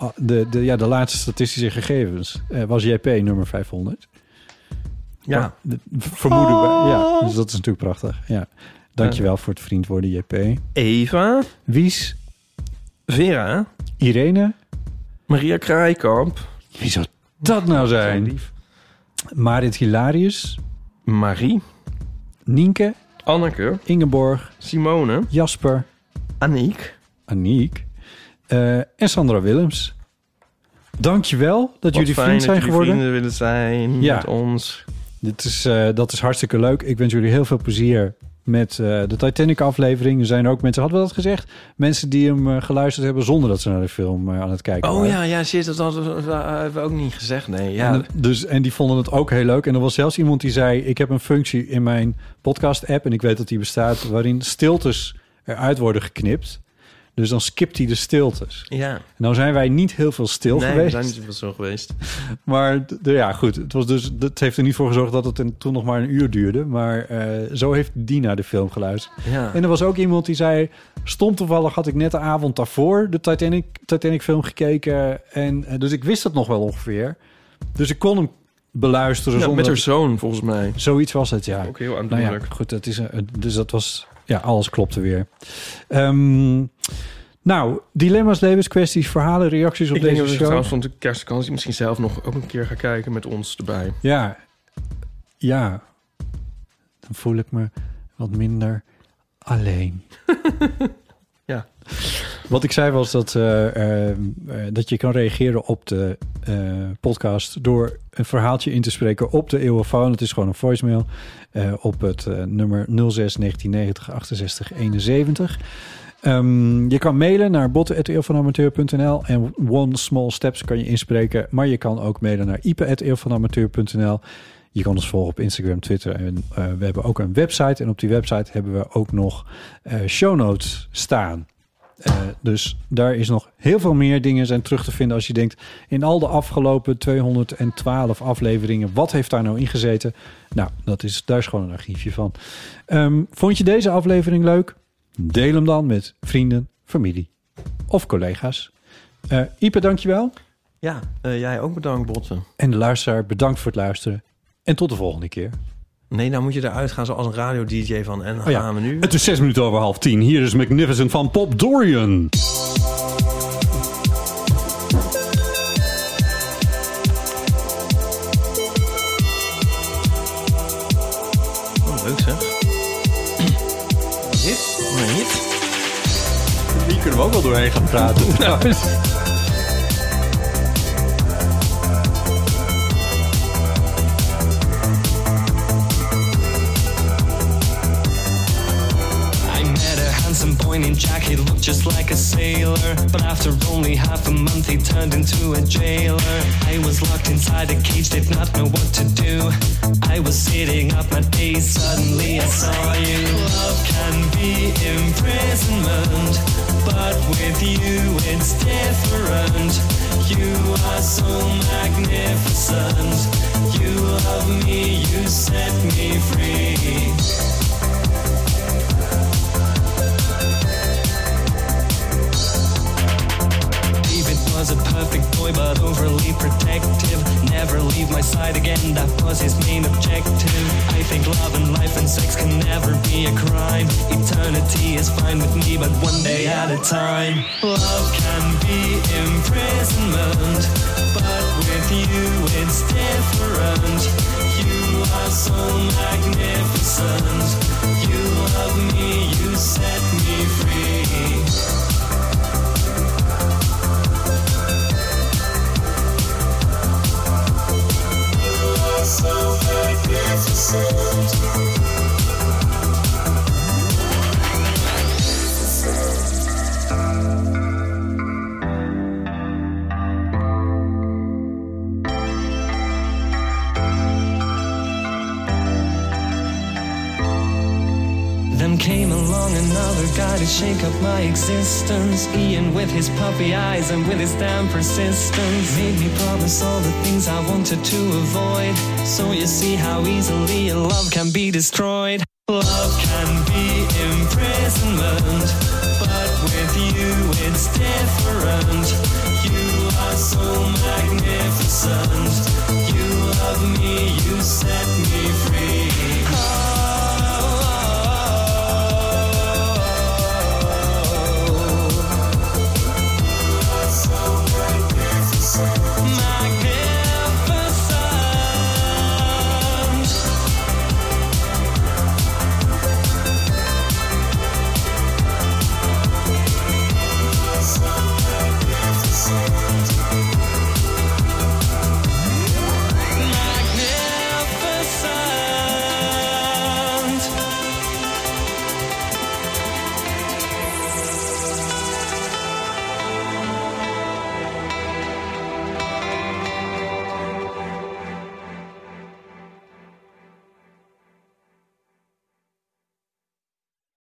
de laatste statistische gegevens was JP nummer 500. Ja. Vermoeden we. Ja, dus dat is natuurlijk prachtig. Ja. Dankjewel voor het vriend worden, JP. Eva. Wies. Vera. Irene. Maria Kraaikamp. Wie zou dat nou zijn? Marit Hilarius. Marie. Nienke. Anneke. Ingeborg. Simone. Jasper. Aniek. En Sandra Willems. Dankjewel dat jullie vriend zijn geworden. Vrienden willen zijn met ons. Dat is hartstikke leuk. Ik wens jullie heel veel plezier met de Titanic-aflevering. Er zijn ook mensen, hadden we dat gezegd? Mensen die hem geluisterd hebben zonder dat ze naar de film aan het kijken waren. Ja, shit, dat hebben we ook niet gezegd, nee. Ja. En die vonden het ook heel leuk. En er was zelfs iemand die zei, ik heb een functie in mijn podcast-app, en ik weet dat die bestaat, waarin stiltes eruit worden geknipt. Dus dan skipt hij de stiltes. Ja. Nou zijn wij niet heel veel stil geweest. Nee, we zijn niet zoveel stil geweest. Maar ja, goed. Het heeft er niet voor gezorgd dat het toen nog maar een uur duurde. Maar zo heeft Dina de film geluisterd. Ja. En er was ook iemand die zei, stom toevallig had ik net de avond daarvoor de Titanic film gekeken. En dus ik wist het nog wel ongeveer. Dus ik kon hem beluisteren. Ja, met haar zoon, volgens mij. Zoiets was het, ja. Ook heel aandoenlijk. Nou ja, goed, dus dat was... Ja, alles klopte weer. Nou, dilemma's, levenskwesties, verhalen, reacties op deze show. Ik denk trouwens van de kerstvakantie misschien zelf nog ook een keer gaan kijken met ons erbij. Ja. Dan voel ik me wat minder alleen. Ja. Wat ik zei was dat je kan reageren op de podcast door een verhaaltje in te spreken op de eeuwenfoon. Het is gewoon een voicemail op het nummer 06 1990 68 71. Je kan mailen naar botten@eeuwvanamateur.nl en One Small Steps kan je inspreken. Maar je kan ook mailen naar ipe@eeuwvanamateur.nl. Je kan ons volgen op Instagram, Twitter en we hebben ook een website. En op die website hebben we ook nog show notes staan. Dus daar is nog heel veel meer dingen zijn terug te vinden als je denkt, in al de afgelopen 212 afleveringen, wat heeft daar nou in gezeten? Nou, daar is gewoon een archiefje van. Vond je deze aflevering leuk? Deel hem dan met vrienden, familie of collega's. Ipe, dankjewel. Ja, jij ook bedankt, Botte. En de luisteraar, bedankt voor het luisteren. En tot de volgende keer. Nee, nou moet je eruit gaan zoals een radio-dj van... En dan gaan we nu... Het is 10:06. Hier is Magnificent van Pop Dorian. Leuk zeg. Een hit? Hier kunnen we ook wel doorheen gaan praten. Pointing jacket looked just like a sailor, but after only half a month he turned into a jailer. I was locked inside a cage, did not know what to do. I was sitting up my days, suddenly I saw you. Love can be imprisonment, but with you it's different. You are so magnificent. You love me, you set me free. Was a perfect boy but overly protective. Never leave my side again, that was his main objective. I think love and life and sex can never be a crime. Eternity is fine with me, but one day at a time. Love can be imprisonment, but with you it's different. You are so magnificent. You love me, you set me free. So magnificent. Then came along another guy to shake up my existence. Ian with his puppy eyes and with his damn persistence made me promise all the things I wanted to avoid. So you see how easily a love can be destroyed. Love can be imprisonment, but with you it's different. You are so magnificent. You love me, you set me free.